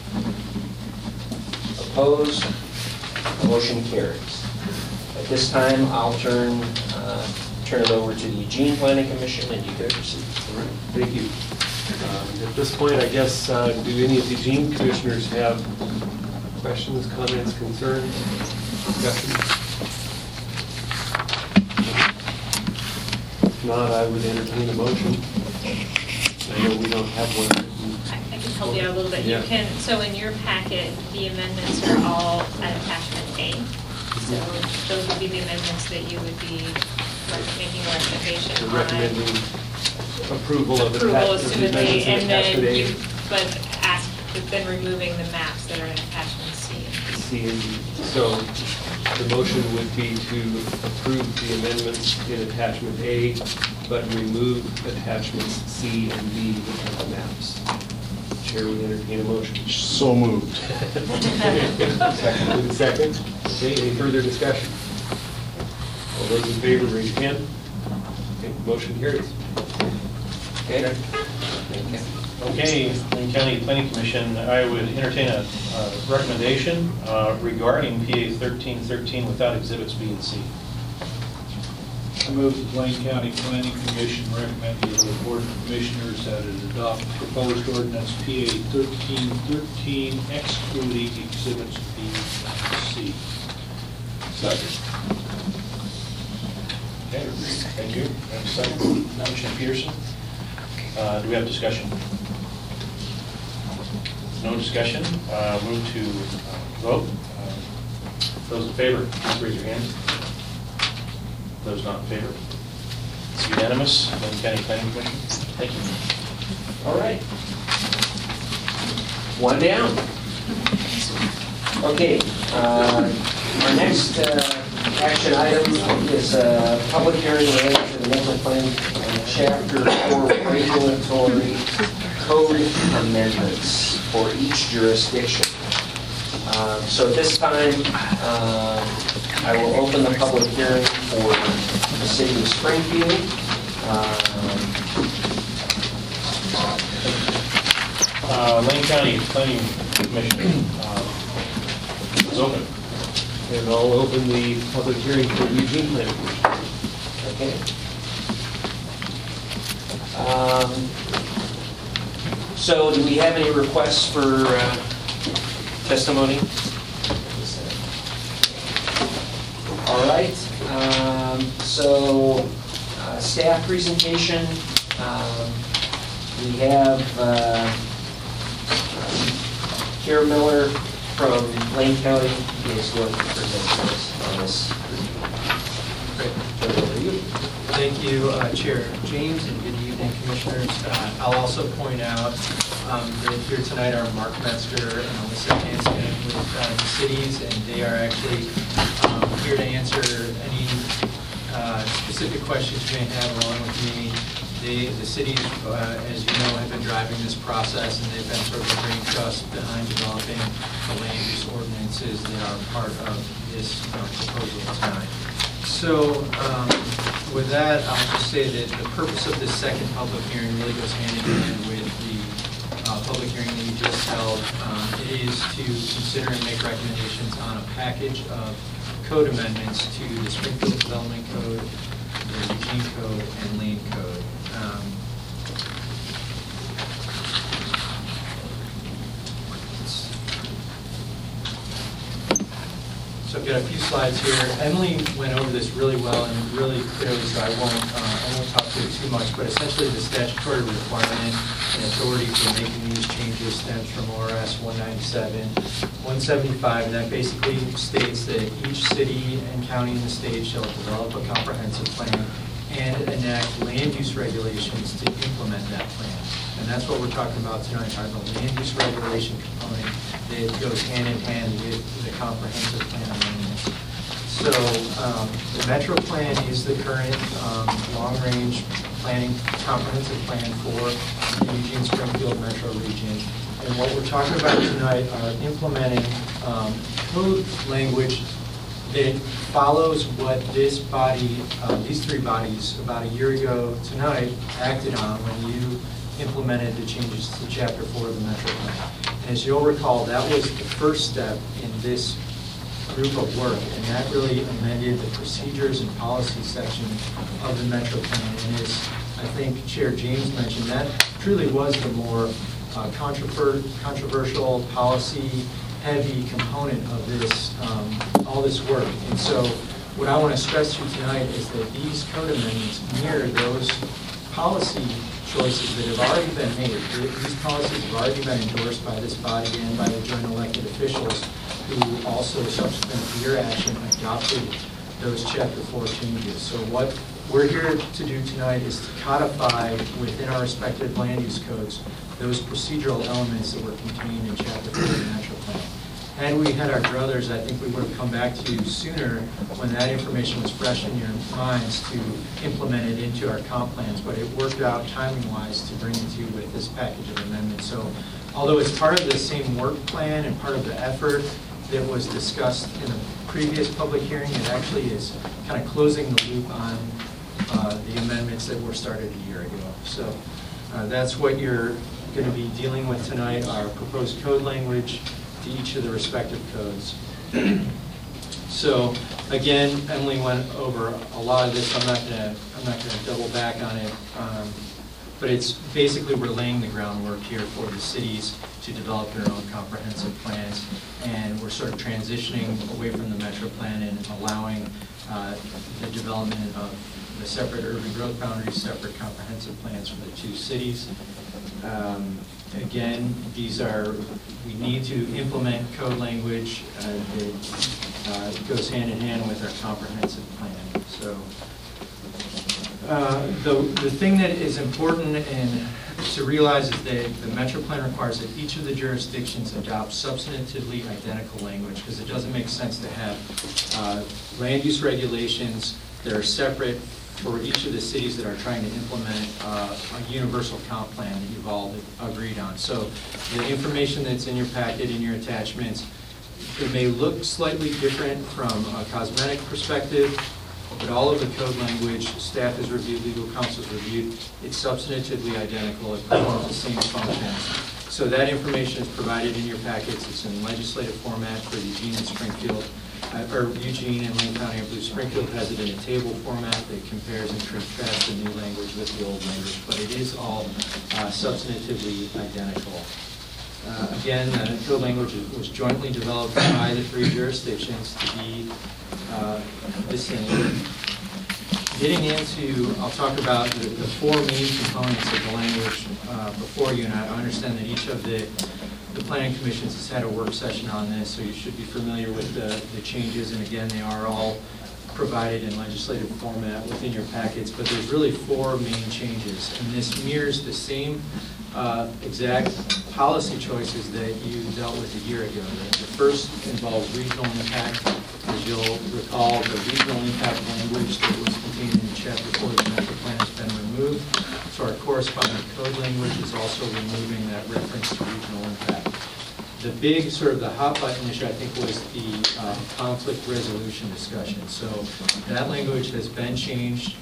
Opposed? The motion carries. At this time, I'll turn it over to the Eugene Planning Commission, and you can proceed.
All right, thank you. At this point, I guess, do any of the Eugene commissioners have questions, comments, concerns, discussion? If not, I would entertain a motion. I know we don't have one.
I can help you out a little bit.
Yeah.
You can, so in your packet, the amendments are all at attachment A. So those would be the amendments that you would be making a recommendation on.
Recommending approval of the
Approval, assumedly, and
attachment
then
A.
you, but then removing the maps that are in attachment C.
C and D. So the motion would be to approve the amendments in attachment A, but remove attachments C and D of the maps. Chair will entertain a motion.
So moved.
Second. Okay, any further discussion? All those in favor, raise your hand. Okay, motion carries.
Okay.
Okay, Lane County Planning Commission, I would entertain a recommendation regarding PA 1313 without exhibits B and C.
I move the Blaine County Planning Commission recommend to the Board of Commissioners that it adopt proposed ordinance PA 1313 excluding exhibits B and C.
Second.
Okay, thank you. And a second, Commissioner Peterson. Do we have discussion? No discussion. Move to vote. Those in favor, please raise your hand. Those not in favor? It's unanimous. Lane County Planning Commission. Thank you.
All right. One down. Okay, our next action item is a public hearing related to the Metro Plan Chapter 4 regulatory code amendments for each jurisdiction. So at this time, I will open the public hearing for the city of Springfield.
Lane County Planning Commission is open.
And I'll open the public hearing for Eugene Planning Commission.
Okay. So do we have any requests for testimony? All right. So staff presentation. We have Kara Miller from Lane County is going to present us on this. Great. Turn it over to you.
Thank you, Chair James, and good evening, Commissioners. I'll also point out that here tonight are Mark Metzger and Alyssa Hansen with the cities, and they are actually here to answer any specific questions you may have along with me. The cities, as you know, have been driving this process, and they've been sort of the brain trust behind developing the land use ordinances that are part of this proposal tonight. So with that, I'll just say that the purpose of this second public hearing really goes hand in hand with the public hearing that you just held. It is to consider and make recommendations on a package of code amendments to the Springfield Development Code, the Eugene Code, and Lane Code. So I've got a few slides here. Emily went over this really well and really clearly, so I won't talk to it too much, but essentially the statutory requirement and authority for making these changes stems from ORS 197, 175, and that basically states that each city and county in the state shall develop a comprehensive plan and enact land use regulations to implement that plan. And that's what we're talking about tonight, the land use regulation component that goes hand in hand with the comprehensive plan amendments. So the Metro Plan is the current long-range planning comprehensive plan for the Eugene Springfield Metro region. And what we're talking about tonight are implementing code language that follows what this body, these three bodies, about a year ago tonight, acted on when you implemented the changes to Chapter 4 of the Metro Plan. And as you'll recall, that was the first step in this group of work, and that really amended the procedures and policy section of the Metro Plan. And as I think Chair James mentioned, that truly was the more controversial, policy-heavy component of this, all this work. And so what I want to stress to you tonight is that these code amendments mirror those policy choices that have already been made. These policies have already been endorsed by this body and by the joint elected officials who also, subsequent to your action, adopted those Chapter 4 changes. So what we're here to do tonight is to codify within our respective land use codes those procedural elements that were contained in Chapter 4 of the Metro Plan. Had we had our druthers, I think we would have come back to you sooner when that information was fresh in your minds to implement it into our comp plans, but it worked out timing-wise to bring it to you with this package of amendments. So although it's part of the same work plan and part of the effort that was discussed in the previous public hearing, it actually is kind of closing the loop on the amendments that were started a year ago. So that's what you're going to be dealing with tonight are proposed code language to each of the respective codes. So again, Emily went over a lot of this. I'm not going to double back on it. But it's basically we're laying the groundwork here for the cities to develop their own comprehensive plans, and we're sort of transitioning away from the metro plan and allowing the development of the separate urban growth boundaries, separate comprehensive plans for the two cities. Again, we need to implement code language that goes hand in hand with our comprehensive plan. So. The thing that is important and to realize is that the Metro Plan requires that each of the jurisdictions adopt substantively identical language, because it doesn't make sense to have land use regulations that are separate for each of the cities that are trying to implement a universal comp plan that you've all agreed on. So the information that's in your packet, in your attachments, it may look slightly different from a cosmetic perspective, but all of the code language, staff has reviewed, legal counsel has reviewed, it's substantively identical, it performs the same functions. So that information is provided in your packets. It's in legislative format for Eugene and Springfield, or Eugene and Lane County, I believe Springfield has it in a table format that compares and contrasts the new language with the old language, but it is all substantively identical. Again, the code language was jointly developed by the three jurisdictions to be the same. Getting into, I'll talk about the four main components of the language before you, and I understand that each of the planning commissions has had a work session on this, so you should be familiar with the changes, and again, they are all provided in legislative format within your packets, but there's really four main changes, and this mirrors the same exact policy choices that you dealt with a year ago. The first involves regional impact. As you'll recall, the regional impact language that was contained in Chapter 4 of the Metro Plan has been removed. So our corresponding code language is also removing that reference to regional impact. The big, sort of the hot button issue, I think, was the conflict resolution discussion. So that language has been changed.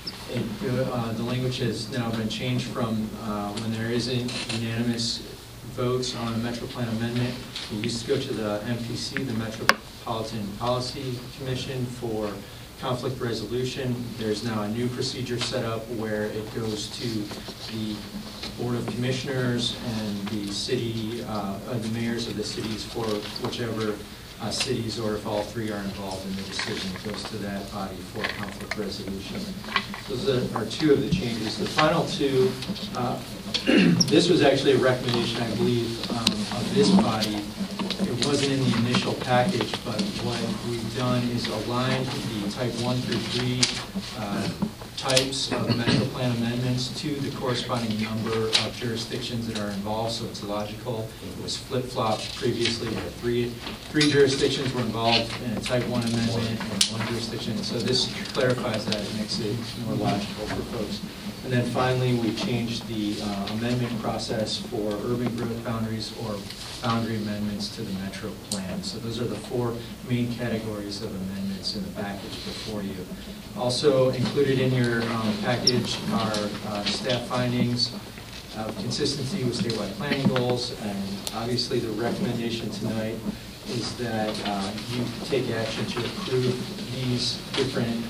The language has now been changed from when there isn't unanimous votes on a Metro Plan amendment. It used to go to the MPC, the Metropolitan Policy Commission, for conflict resolution. There's now a new procedure set up where it goes to the Board of Commissioners and the city, the mayors of the cities for whichever cities, or if all three are involved in the decision, it goes to that body for conflict resolution. Those are two of the changes. The final two, this was actually a recommendation, I believe, of this body. It wasn't in the initial package, but what we've done is aligned the type 1 through 3 types of Metro Plan amendments to the corresponding number of jurisdictions that are involved, so it's logical. It was flip-flopped previously, where three jurisdictions were involved in a type 1 amendment and one jurisdiction, so this clarifies that, it makes it more logical for folks. And then finally, we changed the amendment process for urban growth boundaries or boundary amendments to the Metro Plan. So those are the four main categories of amendments in the package before you. Also included in your package are staff findings of consistency with statewide planning goals, and obviously the recommendation tonight is that you take action to approve these different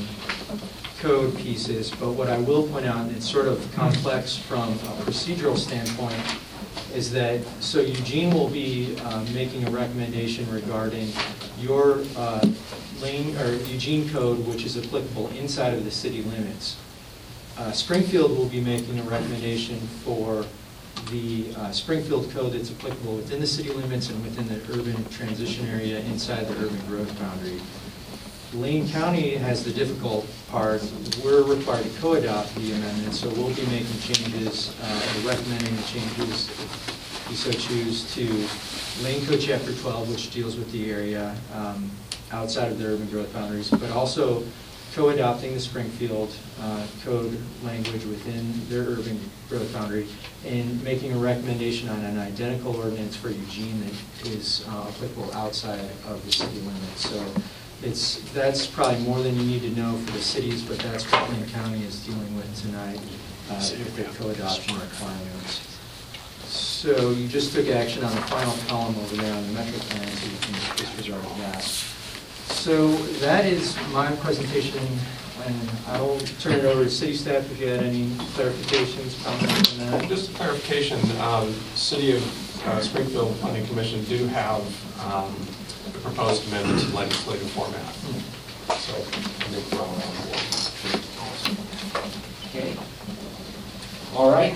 code pieces. But what I will point out, and it's sort of complex from a procedural standpoint, is that, so Eugene will be making a recommendation regarding your lane, or Eugene code, which is applicable inside of the city limits. Springfield will be making a recommendation for the Springfield code that's applicable within the city limits and within the urban transition area inside the urban growth boundary. Lane County has the difficult part. We're required to co-adopt the amendment, so we'll be making changes, or recommending the changes, if you so choose, to Lane Code Chapter 12, which deals with the area outside of the urban growth boundaries, but also co-adopting the Springfield code language within their urban growth boundary, and making a recommendation on an identical ordinance for Eugene that is applicable outside of the city limits. So that's probably more than you need to know for the cities, but that's what Lane County is dealing with tonight with their co-adoption requirements. So you just took action on the final column over there on the metro plan, so you can disregard that. So that is my presentation, and I'll turn it over to city staff if you had any clarifications, comments on that.
Just a clarification, City of Springfield Planning Commission do have the proposed amendments in legislative format. So I think we're all on board.
Okay. All right.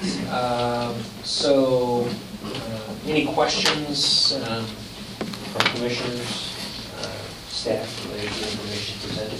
So, any questions from commissioners, staff related to the information presented?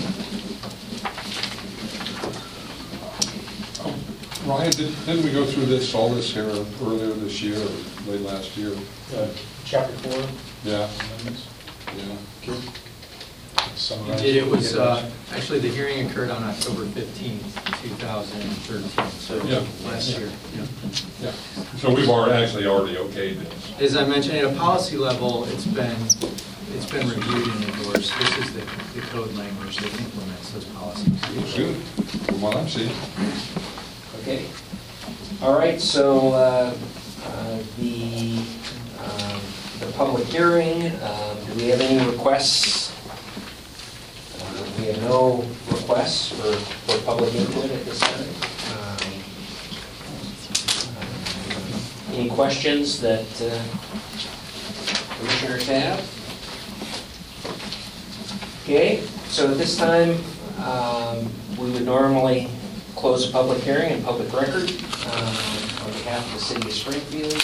Ryan, didn't we go through all this here earlier this year, or late last year?
Chapter 4?
Yeah.
Yeah.
You did. It was, actually, the hearing occurred on October 15th, 2013, so last year.
Yeah. So we've actually already okayed this.
As I mentioned, at a policy level, it's been reviewed and endorsed. This is the code language that implements those policies.
Good, from what I'm seeing.
Okay. All right, so the public hearing, do we have any requests? We have no requests for public input at this time. Any questions that commissioners have? Okay, so at this time, we would normally close the public hearing and public record on behalf of the City of Springfield.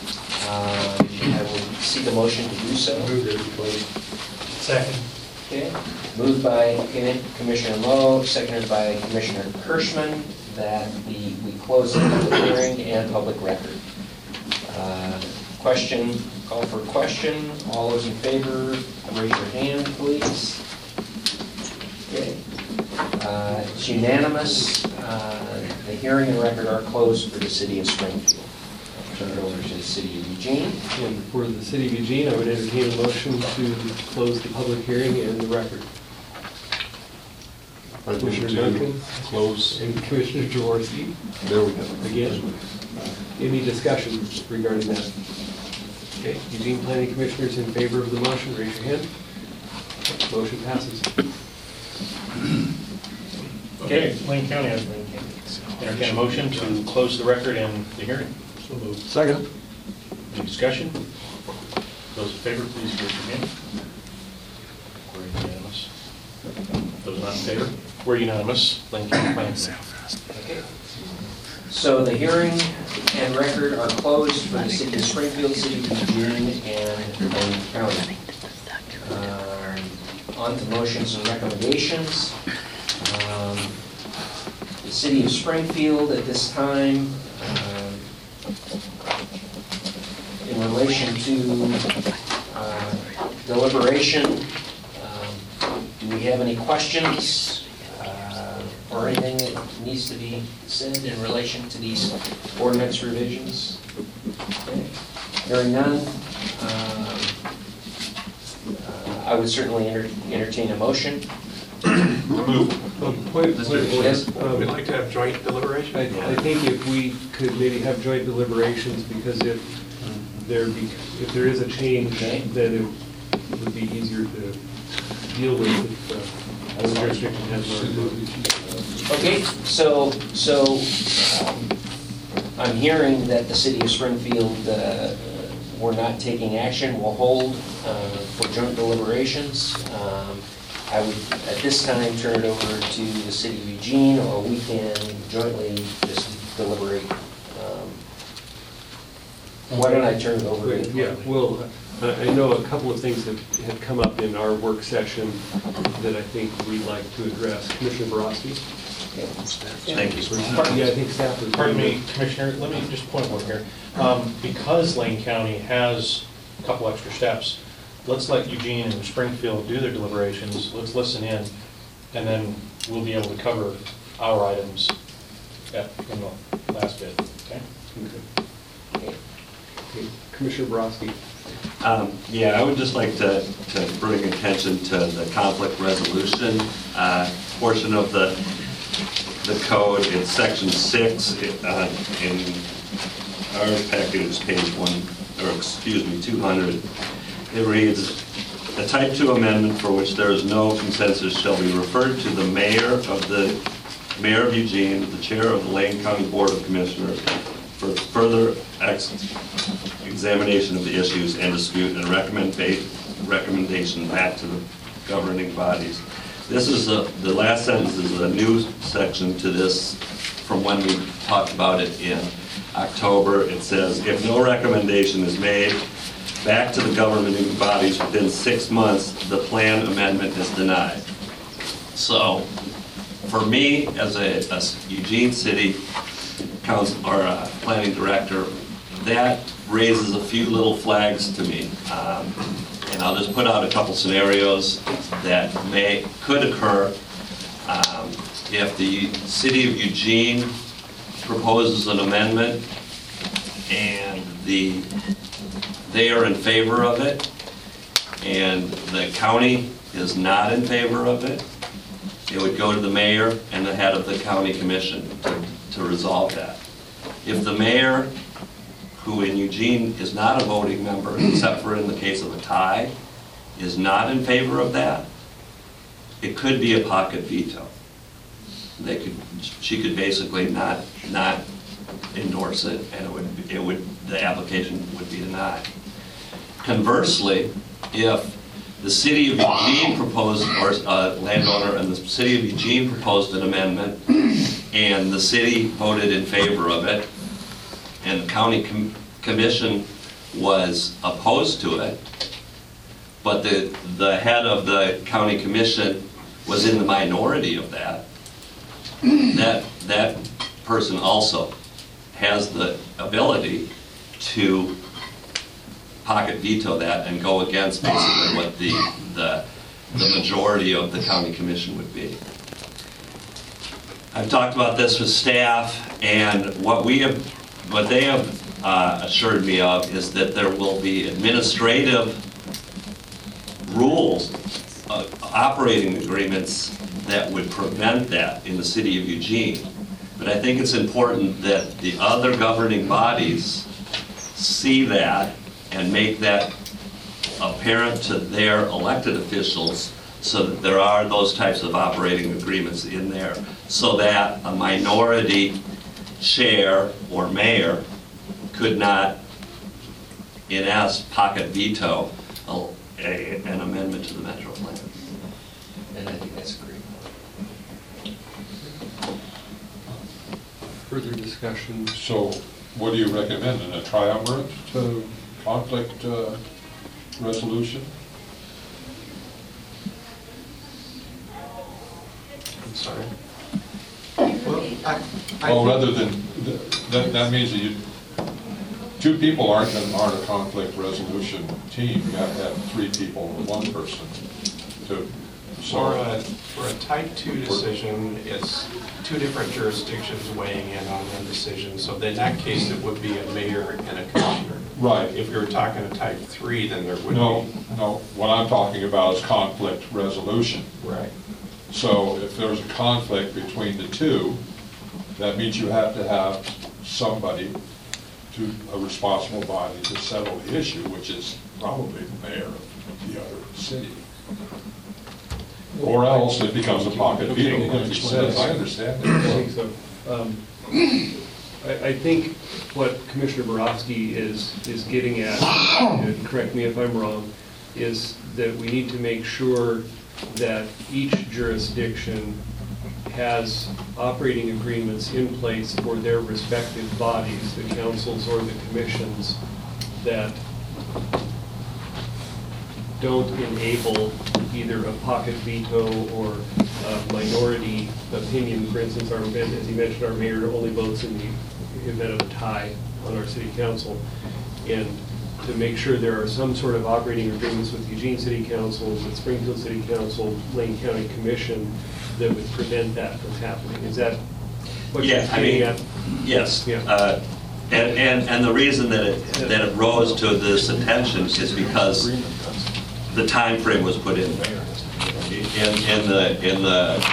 I will seek a motion to do so.
Move that we close. Second.
Okay, moved by Commissioner Lowe, seconded by Commissioner Kirschman, that we close the public hearing and public record. Question, call for question. All those in favor, raise your hand, please. Okay. It's unanimous. The hearing and record are closed for the City of Springfield. I'll turn it over to the City of Eugene.
And for the City of Eugene, I would entertain a motion to close the public hearing and the record. Commissioner Duncan?
Close.
And Commissioner Jaworski?
There we go.
Again, any discussion regarding that? Okay, Eugene Planning Commissioners in favor of the motion, raise your hand. Motion passes.
Okay, Lane County has entertain a motion to close the record and the hearing. So moved.
Second.
Any discussion? Those in favor, please raise your hand. We're unanimous. Those not in favor? We're unanimous. Lane County plans.
Okay. So the hearing and record are closed for the City of Springfield, City of Eugene, and Lane County. On to motions and recommendations. The City of Springfield at this time, in relation to deliberation, do we have any questions or anything that needs to be said in relation to these ordinance revisions? Okay. Hearing none, I would certainly entertain a motion.
Yes. We'd like to have joint deliberation.
I think if we could maybe have joint deliberations, because if there is a change, then it would be easier to deal with if the jurisdiction has more.
Okay, so I'm hearing that the City of Springfield, we're not taking action, we'll hold for joint deliberations. I would, at this time, turn it over to the City of Eugene, or we can jointly just deliberate. Why don't I turn it over to you?
Yeah, well, I know a couple of things that had come up in our work session that I think we'd like to address. Commissioner Borowski?
Thank you.
Yeah, I think staff was.
Pardon me, Commissioner, let me just point one here. Because Lane County has a couple extra steps, let's let Eugene and Springfield do their deliberations, let's listen in, and then we'll be able to cover our items in the last bit, okay?
Okay. Commissioner Borowski.
Yeah, I would just like to bring attention to the conflict resolution portion of the code. It's section 6 in our package, page 200. It reads, "A type 2 amendment for which there is no consensus shall be referred to the mayor of Eugene, the chair of the Lane County Board of Commissioners, for further examination of the issues and dispute and recommendation back to the governing bodies." This is the last sentence is a new section to this from when we talked about it in October. It says, "If no recommendation is made back to the governing bodies within 6 months, the plan amendment is denied." So, for me, as a Eugene City Council or planning director, that raises a few little flags to me. And I'll just put out a couple scenarios that could occur if the city of Eugene proposes an amendment and they are in favor of it and the county is not in favor of it. It would go to the mayor and the head of the county commission to resolve that. If the mayor, who in Eugene is not a voting member, except for in the case of a tie, is not in favor of that, it could be a pocket veto. She could basically not endorse it, and the application would be denied. Conversely, if the city of Eugene proposed, or a landowner and the city of Eugene proposed an amendment, and the city voted in favor of it, and the county commission was opposed to it, but the head of the county commission was in the minority of that, that person also has the ability to pocket veto that and go against basically what the majority of the county commission would be. I've talked about this with staff, and what they have assured me of is that there will be administrative rules, operating agreements that would prevent that in the city of Eugene. But I think it's important that the other governing bodies see that and make that apparent to their elected officials so that there are those types of operating agreements in there, so that a minority chair or mayor could not, in essence, pocket veto an amendment to the Metro Plan.
And I think that's great.
Further discussion?
So what do you recommend, a triumvirate to conflict resolution?
I'm sorry.
Well, rather than, that means that two people aren't a conflict resolution team. You have to have 3 people or 1 person to.
For a type 2 decision, it's 2 different jurisdictions weighing in on the decision. So in that case, it would be a mayor and a commissioner.
Right.
If you're talking a type 3, then there would be.
No. What I'm talking about is conflict resolution.
Right.
So if there's a conflict between the 2, that means you have to have somebody, a responsible body to settle the issue, which is probably the mayor of the other city. Or else it becomes a pocket veto, like you said. I understand that.
I think so. I think what Commissioner Borowski is getting at, and correct me if I'm wrong, is that we need to make sure that each jurisdiction has operating agreements in place for their respective bodies, the councils or the commissions, that don't enable either a pocket veto or a minority opinion. For instance, as you mentioned, our mayor only votes in the event of a tie on our city council. And to make sure there are some sort of operating agreements with Eugene City Council, with Springfield City Council, Lane County Commission, that would prevent that from happening. Is that what you're getting at?
Yes.
Yeah.
And the reason that it rose to this attention is because the time frame was put in there. In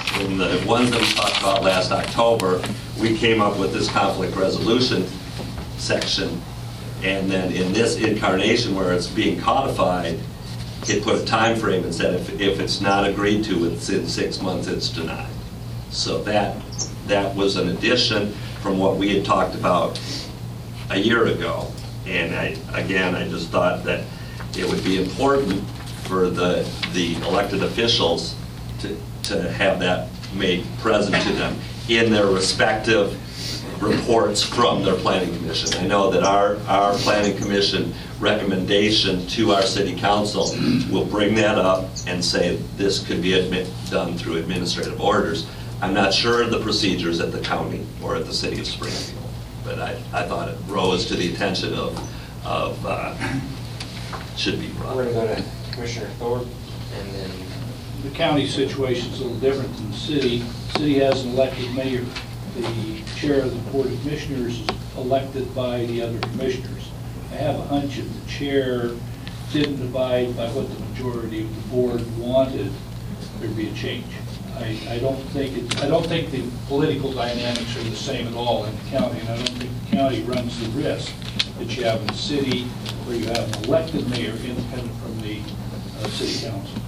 the ones that we talked about last October, we came up with this conflict resolution section. And then in this incarnation where it's being codified, it put a time frame and said if it's not agreed to within 6 months, it's denied. So that was an addition from what we had talked about a year ago. And I just thought that it would be important for the elected officials to have that made present to them in their respective reports from their planning commission. I know that our planning commission recommendation to our city council will bring that up and say this could be done through administrative orders. I'm not sure of the procedures at the county or at the city of Springfield, but I thought it rose to the attention of should be brought.
We're going to go to Commissioner Thorpe and then...
The county situation is a little different than the city. The city has an elected mayor. The chair of the Board of Commissioners is elected by the other commissioners. I have a hunch if the chair didn't abide by what the majority of the board wanted, there'd be a change. I don't think the political dynamics are the same at all in the county, and I don't think the county runs the risk that you have in the city where you have an elected mayor independent from the city council.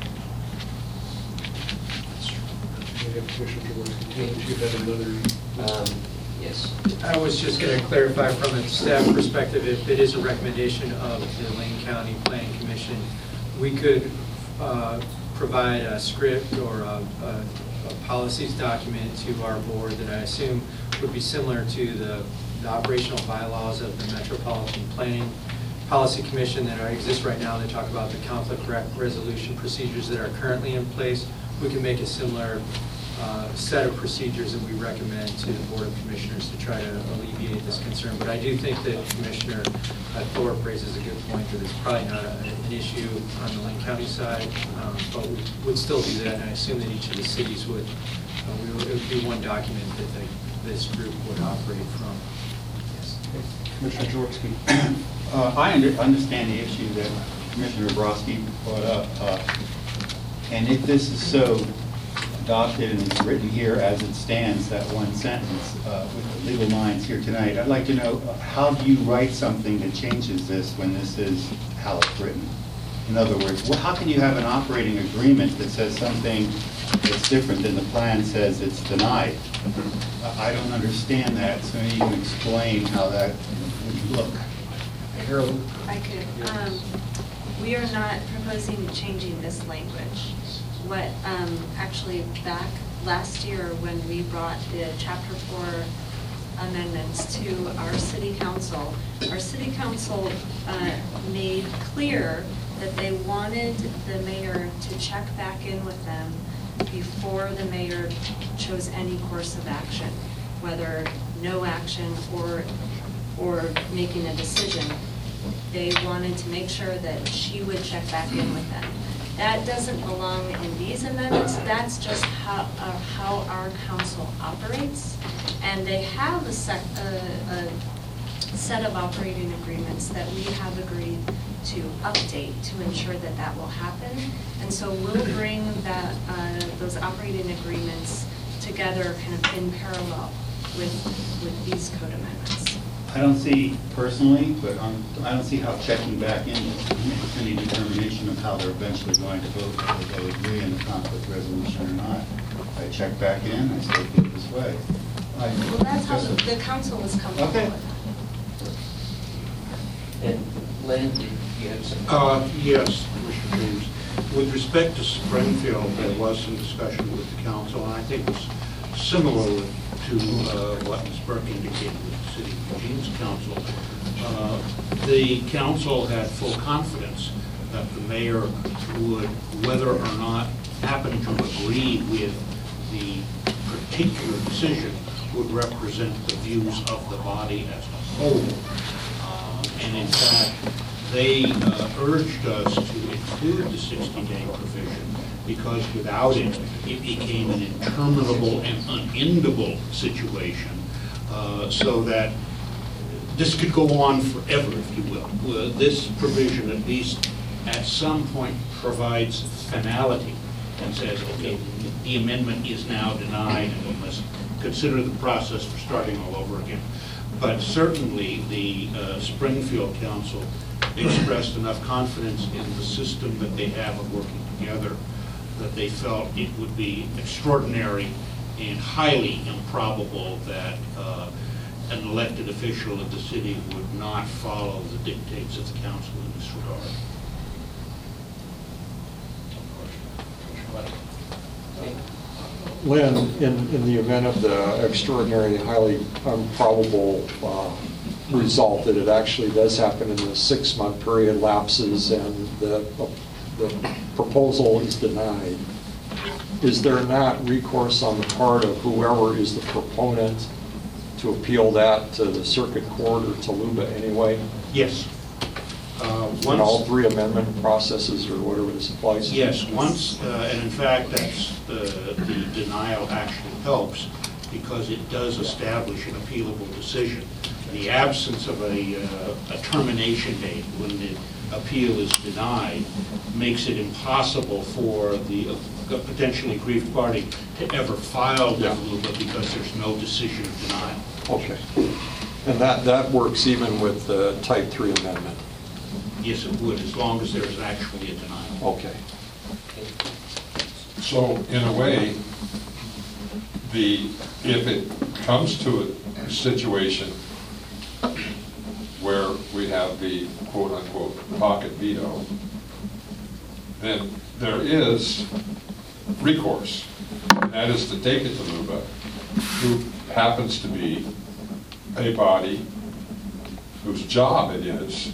Yes.
I was just going to clarify from a staff perspective, if it is a recommendation of the Lane County Planning Commission, we could provide a script or a policies document to our board that I assume would be similar to the operational bylaws of the Metropolitan Planning Policy Commission that exist right now. They talk about the conflict resolution procedures that are currently in place. We can make a similar set of procedures that we recommend to the Board of Commissioners to try to alleviate this concern. But I do think that Commissioner Thorpe raises a good point that it's probably not an issue on the Lane County side, but we would still do that, and I assume that each of the cities would, it would be one document that this group would operate from. Yes.
Commissioner Jaworski.
I understand the issue that Commissioner Brodsky brought up, and if this is so adopted and it's written here as it stands, that one sentence with the legal minds here tonight, I'd like to know how do you write something that changes this when this is how it's written? In other words, how can you have an operating agreement that says something that's different than the plan says it's denied? I don't understand that, so maybe you can explain how that would look.
Harold?
I could. We are not proposing changing this language. What actually back last year when we brought the Chapter 4 amendments to our city council made clear that they wanted the mayor to check back in with them before the mayor chose any course of action, whether no action or making a decision. They wanted to make sure that she would check back in with them. That doesn't belong in these amendments. That's just how our council operates. And they have a set of operating agreements that we have agreed to update to ensure that that will happen. And so we'll bring those operating agreements together kind of in parallel with these code amendments.
I don't see personally, but I don't see how checking back in makes any determination of how they're eventually going to vote, whether they agree in the conflict resolution or not. I check back in, I say do it this way.
Well, that's how the council was comfortable with.
And Lynn, did you have something?
Yes, Mr. James. With respect to Springfield, there was some discussion with the council, and I think it's similar to what Ms. Burke indicated with the City of Eugene's council. The council had full confidence that the mayor would, whether or not happen to agree with the particular decision, would represent the views of the body as a whole. And in fact, they urged us to include the 60-day provision because without it, it became an interminable and unendable situation, so that this could go on forever, if you will. This provision, at least at some point, provides finality and says, okay, the amendment is now denied and we must consider the process for starting all over again. But certainly, the Springfield Council expressed enough confidence in the system that they have of working together that they felt it would be extraordinary and highly improbable that an elected official of the city would not follow the dictates of the council in this regard.
Lynn, in the event of the extraordinary, highly improbable result that it actually does happen in the 6-month period lapses and the proposal is denied, is there not recourse on the part of whoever is the proponent to appeal that to the circuit court or to LUBA anyway?
Yes.
In all 3 amendment processes or whatever this applies to?
Yes, once, and in fact, that's the denial actually helps because it does establish an appealable decision. The absence of a termination date when the appeal is denied makes it impossible for the potentially aggrieved party to ever file with LUBA because there's no decision of denial.
Okay. And that works even with the Type 3 amendment?
Yes, it would, as long as there's actually a denial.
Okay.
So, in a way, if it comes to a situation where we have the quote-unquote pocket veto, then there is recourse, and that is to take it to LUBA, who happens to be a body whose job it is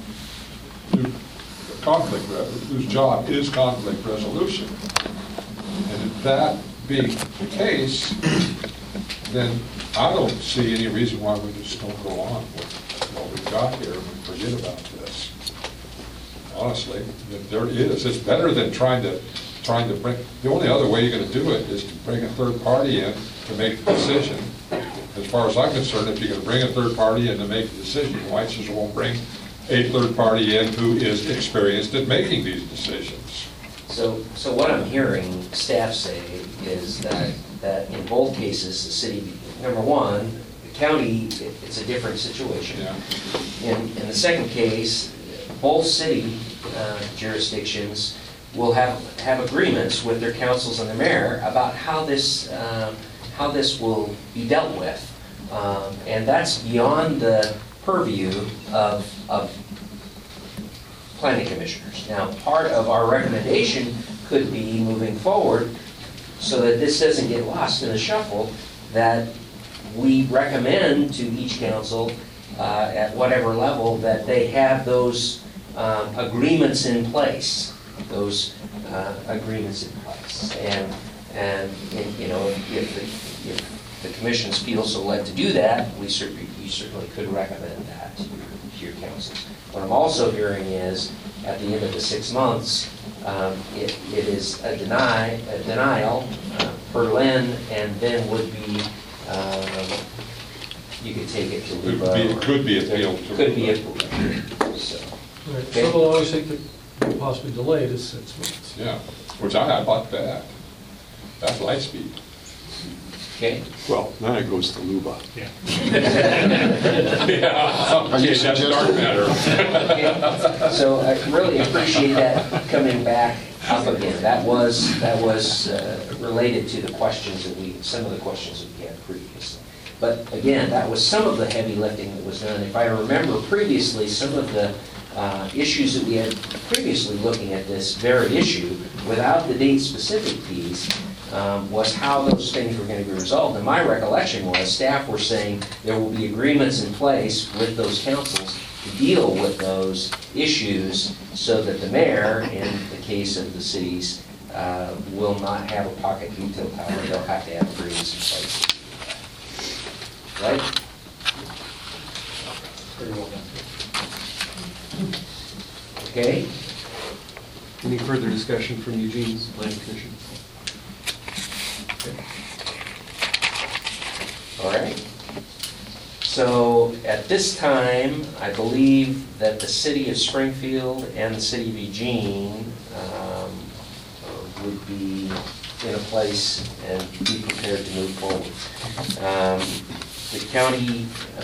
whose job is conflict resolution. And if that being the case, then I don't see any reason why we just don't go on with what we've got here and we forget about this. Honestly, there is. It's better than trying to bring, the only other way you're going to do it is to bring a third party in to make the decision. As far as I'm concerned, if you're going to bring a third party in to make the decision, why just won't bring a third party in who is experienced at making these decisions?
So what I'm hearing staff say is that in both cases, the city, number one, the county, it's a different situation.
Yeah.
In the second case, both city jurisdictions will have agreements with their councils and the mayor about how this will be dealt with. And that's beyond the purview of planning commissioners. Now, part of our recommendation could be moving forward so that this doesn't get lost in the shuffle, that we recommend to each council at whatever level that they have those agreements in place, And you know, if the commissions feel so led to do that, we certainly could recommend that to your councils. What I'm also hearing is, at the end of the 6 months, it is a denial per Lynn, and then would be, you could take it to LUBA.
It could be appealed to.
Could be appealed. So, okay.
So they'll always think that possibly delayed is 6 months.
Yeah, which I like that. That's light speed.
Okay.
Well, then it goes to LUBA.
Yeah. Okay, that's dark matter.
Okay. So I really appreciate that coming back up again. That was related to the questions that some of the questions that we had previously. But again, that was some of the heavy lifting that was done. If I remember previously, some of the issues that we had previously looking at this very issue, without the date-specific piece, was how those things were going to be resolved. And my recollection was staff were saying there will be agreements in place with those councils to deal with those issues so that the mayor, in the case of the cities, will not have a pocket veto power. They'll have to have agreements in place. Right?
Very well done.
Okay.
Any further discussion from Eugene's Planning Commission? Okay.
All right. So at this time, I believe that the city of Springfield and the city of Eugene would be in a place and be prepared to move forward. The county,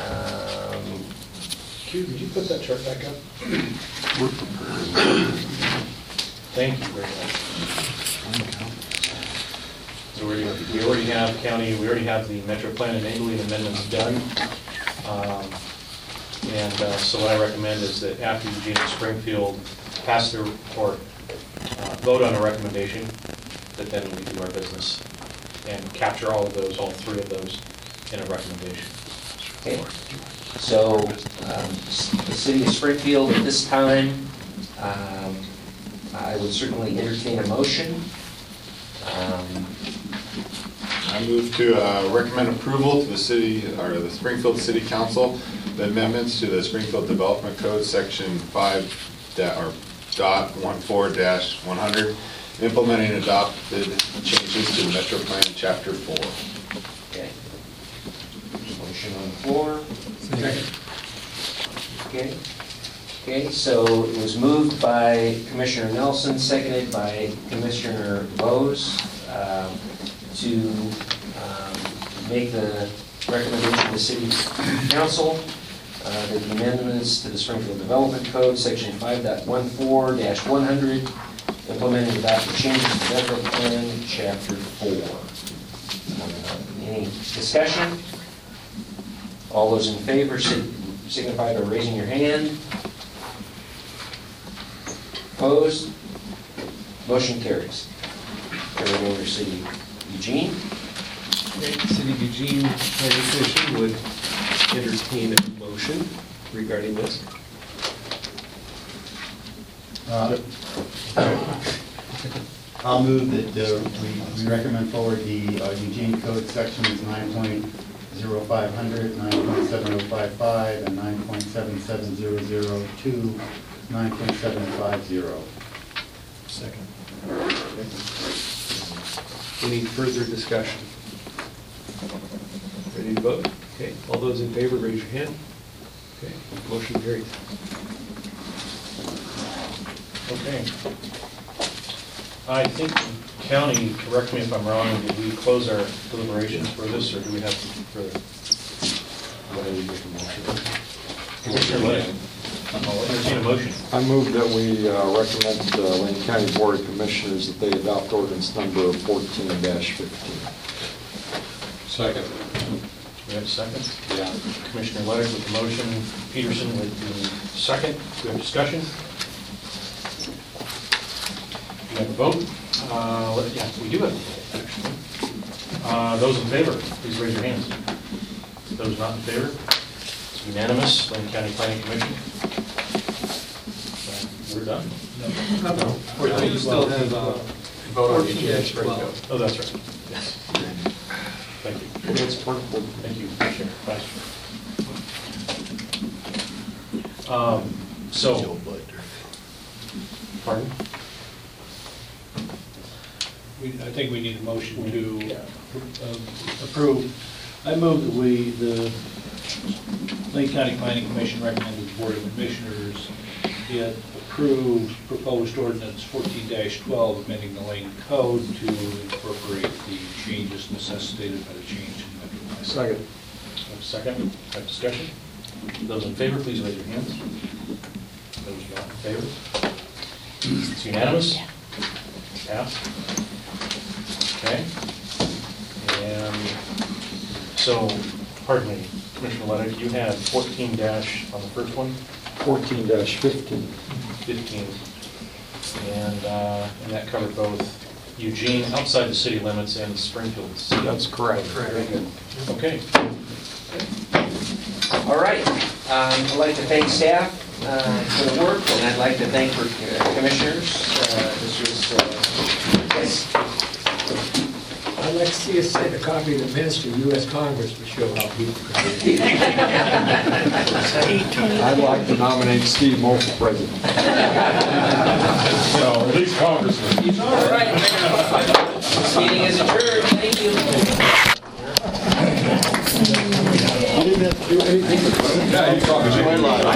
Q, could you put that chart back up? Thank you very much. So we already have county, we already have the Metro Plan enabling amendments done. So what I recommend is that after Eugene and Springfield pass their, or vote on a recommendation, that then we do our business and capture all of those, all three of those in a recommendation.
okay. So the city of Springfield at this time, I would certainly entertain a motion.
I move to recommend approval to the city, or the Springfield City Council, the amendments to the Springfield Development Code, Section 5.14-100, implementing adopted changes to Metro Plan Chapter 4.
Okay. Motion on the floor.
Second.
Okay. Okay, so it was moved by Commissioner Nelson, seconded by Commissioner Bose, to make the recommendation to the City Council that the amendments to the Springfield Development Code, Section 5.14-100, implementing adopted changes to Metro Plan Chapter 4. Any discussion? All those in favor signify by raising your hand. Opposed? Motion carries. Turning over to City Eugene.
The City of Eugene Planning Commission would entertain a motion regarding this.
I'll move that we recommend forward the Eugene Code sections 9.0500, 9.7055, and 9.7700 to 9.750.
Second. Any further discussion? Ready to vote? Okay, all those in favor, raise your hand. Okay, motion carries.
Okay. I think county, correct me if I'm wrong, did we close our deliberations for this, or do we have further? What do we make a motion? Commissioner Lay, I'll entertain a motion.
I move that we recommend to the Lane County Board of Commissioners that they adopt ordinance number 14-15.
Second.
We have a second? Yeah. Commissioner Leonard with the motion, Peterson with the second. Do we have discussion? Do we have a vote? Yeah, we do have a vote, actually. Those in favor, please raise your hands. Those not in favor? It's unanimous, Lane County Planning Commission. We're done.
No.
You still have
Vote on
14-12.
Oh, that's right. Yes. Thank you.
That's wonderful.
Thank you, Commissioner. So, pardon?
I think we need a motion to approve. I move that the Lake County Planning Commission recommend the Board of Commissioners it approve proposed ordinance 14-12, amending the Lane Code to incorporate the changes necessitated by the change in Metro Plan.
Second.
Second. Have discussion? Those in favor, please raise your hands. Those not in favor? It's unanimous? Passed. Okay. And so, pardon me, Commissioner Leonard, you had 14 dash on the first one?
14-15.
15. And that covered both Eugene, outside the city limits, and Springfield.
That's correct.
Very good. Okay.
All right. I'd like to thank staff for the work, and I'd like to thank commissioners. This was, yes.
I'd like to see us send a copy of the minutes to U.S. Congress to show how people can do it.
I'd like to nominate Steve Moe for president.
So, at least Congressman.
All right. This meeting is adjourned. Thank you.
You didn't have to do anything.
Yeah, you probably should.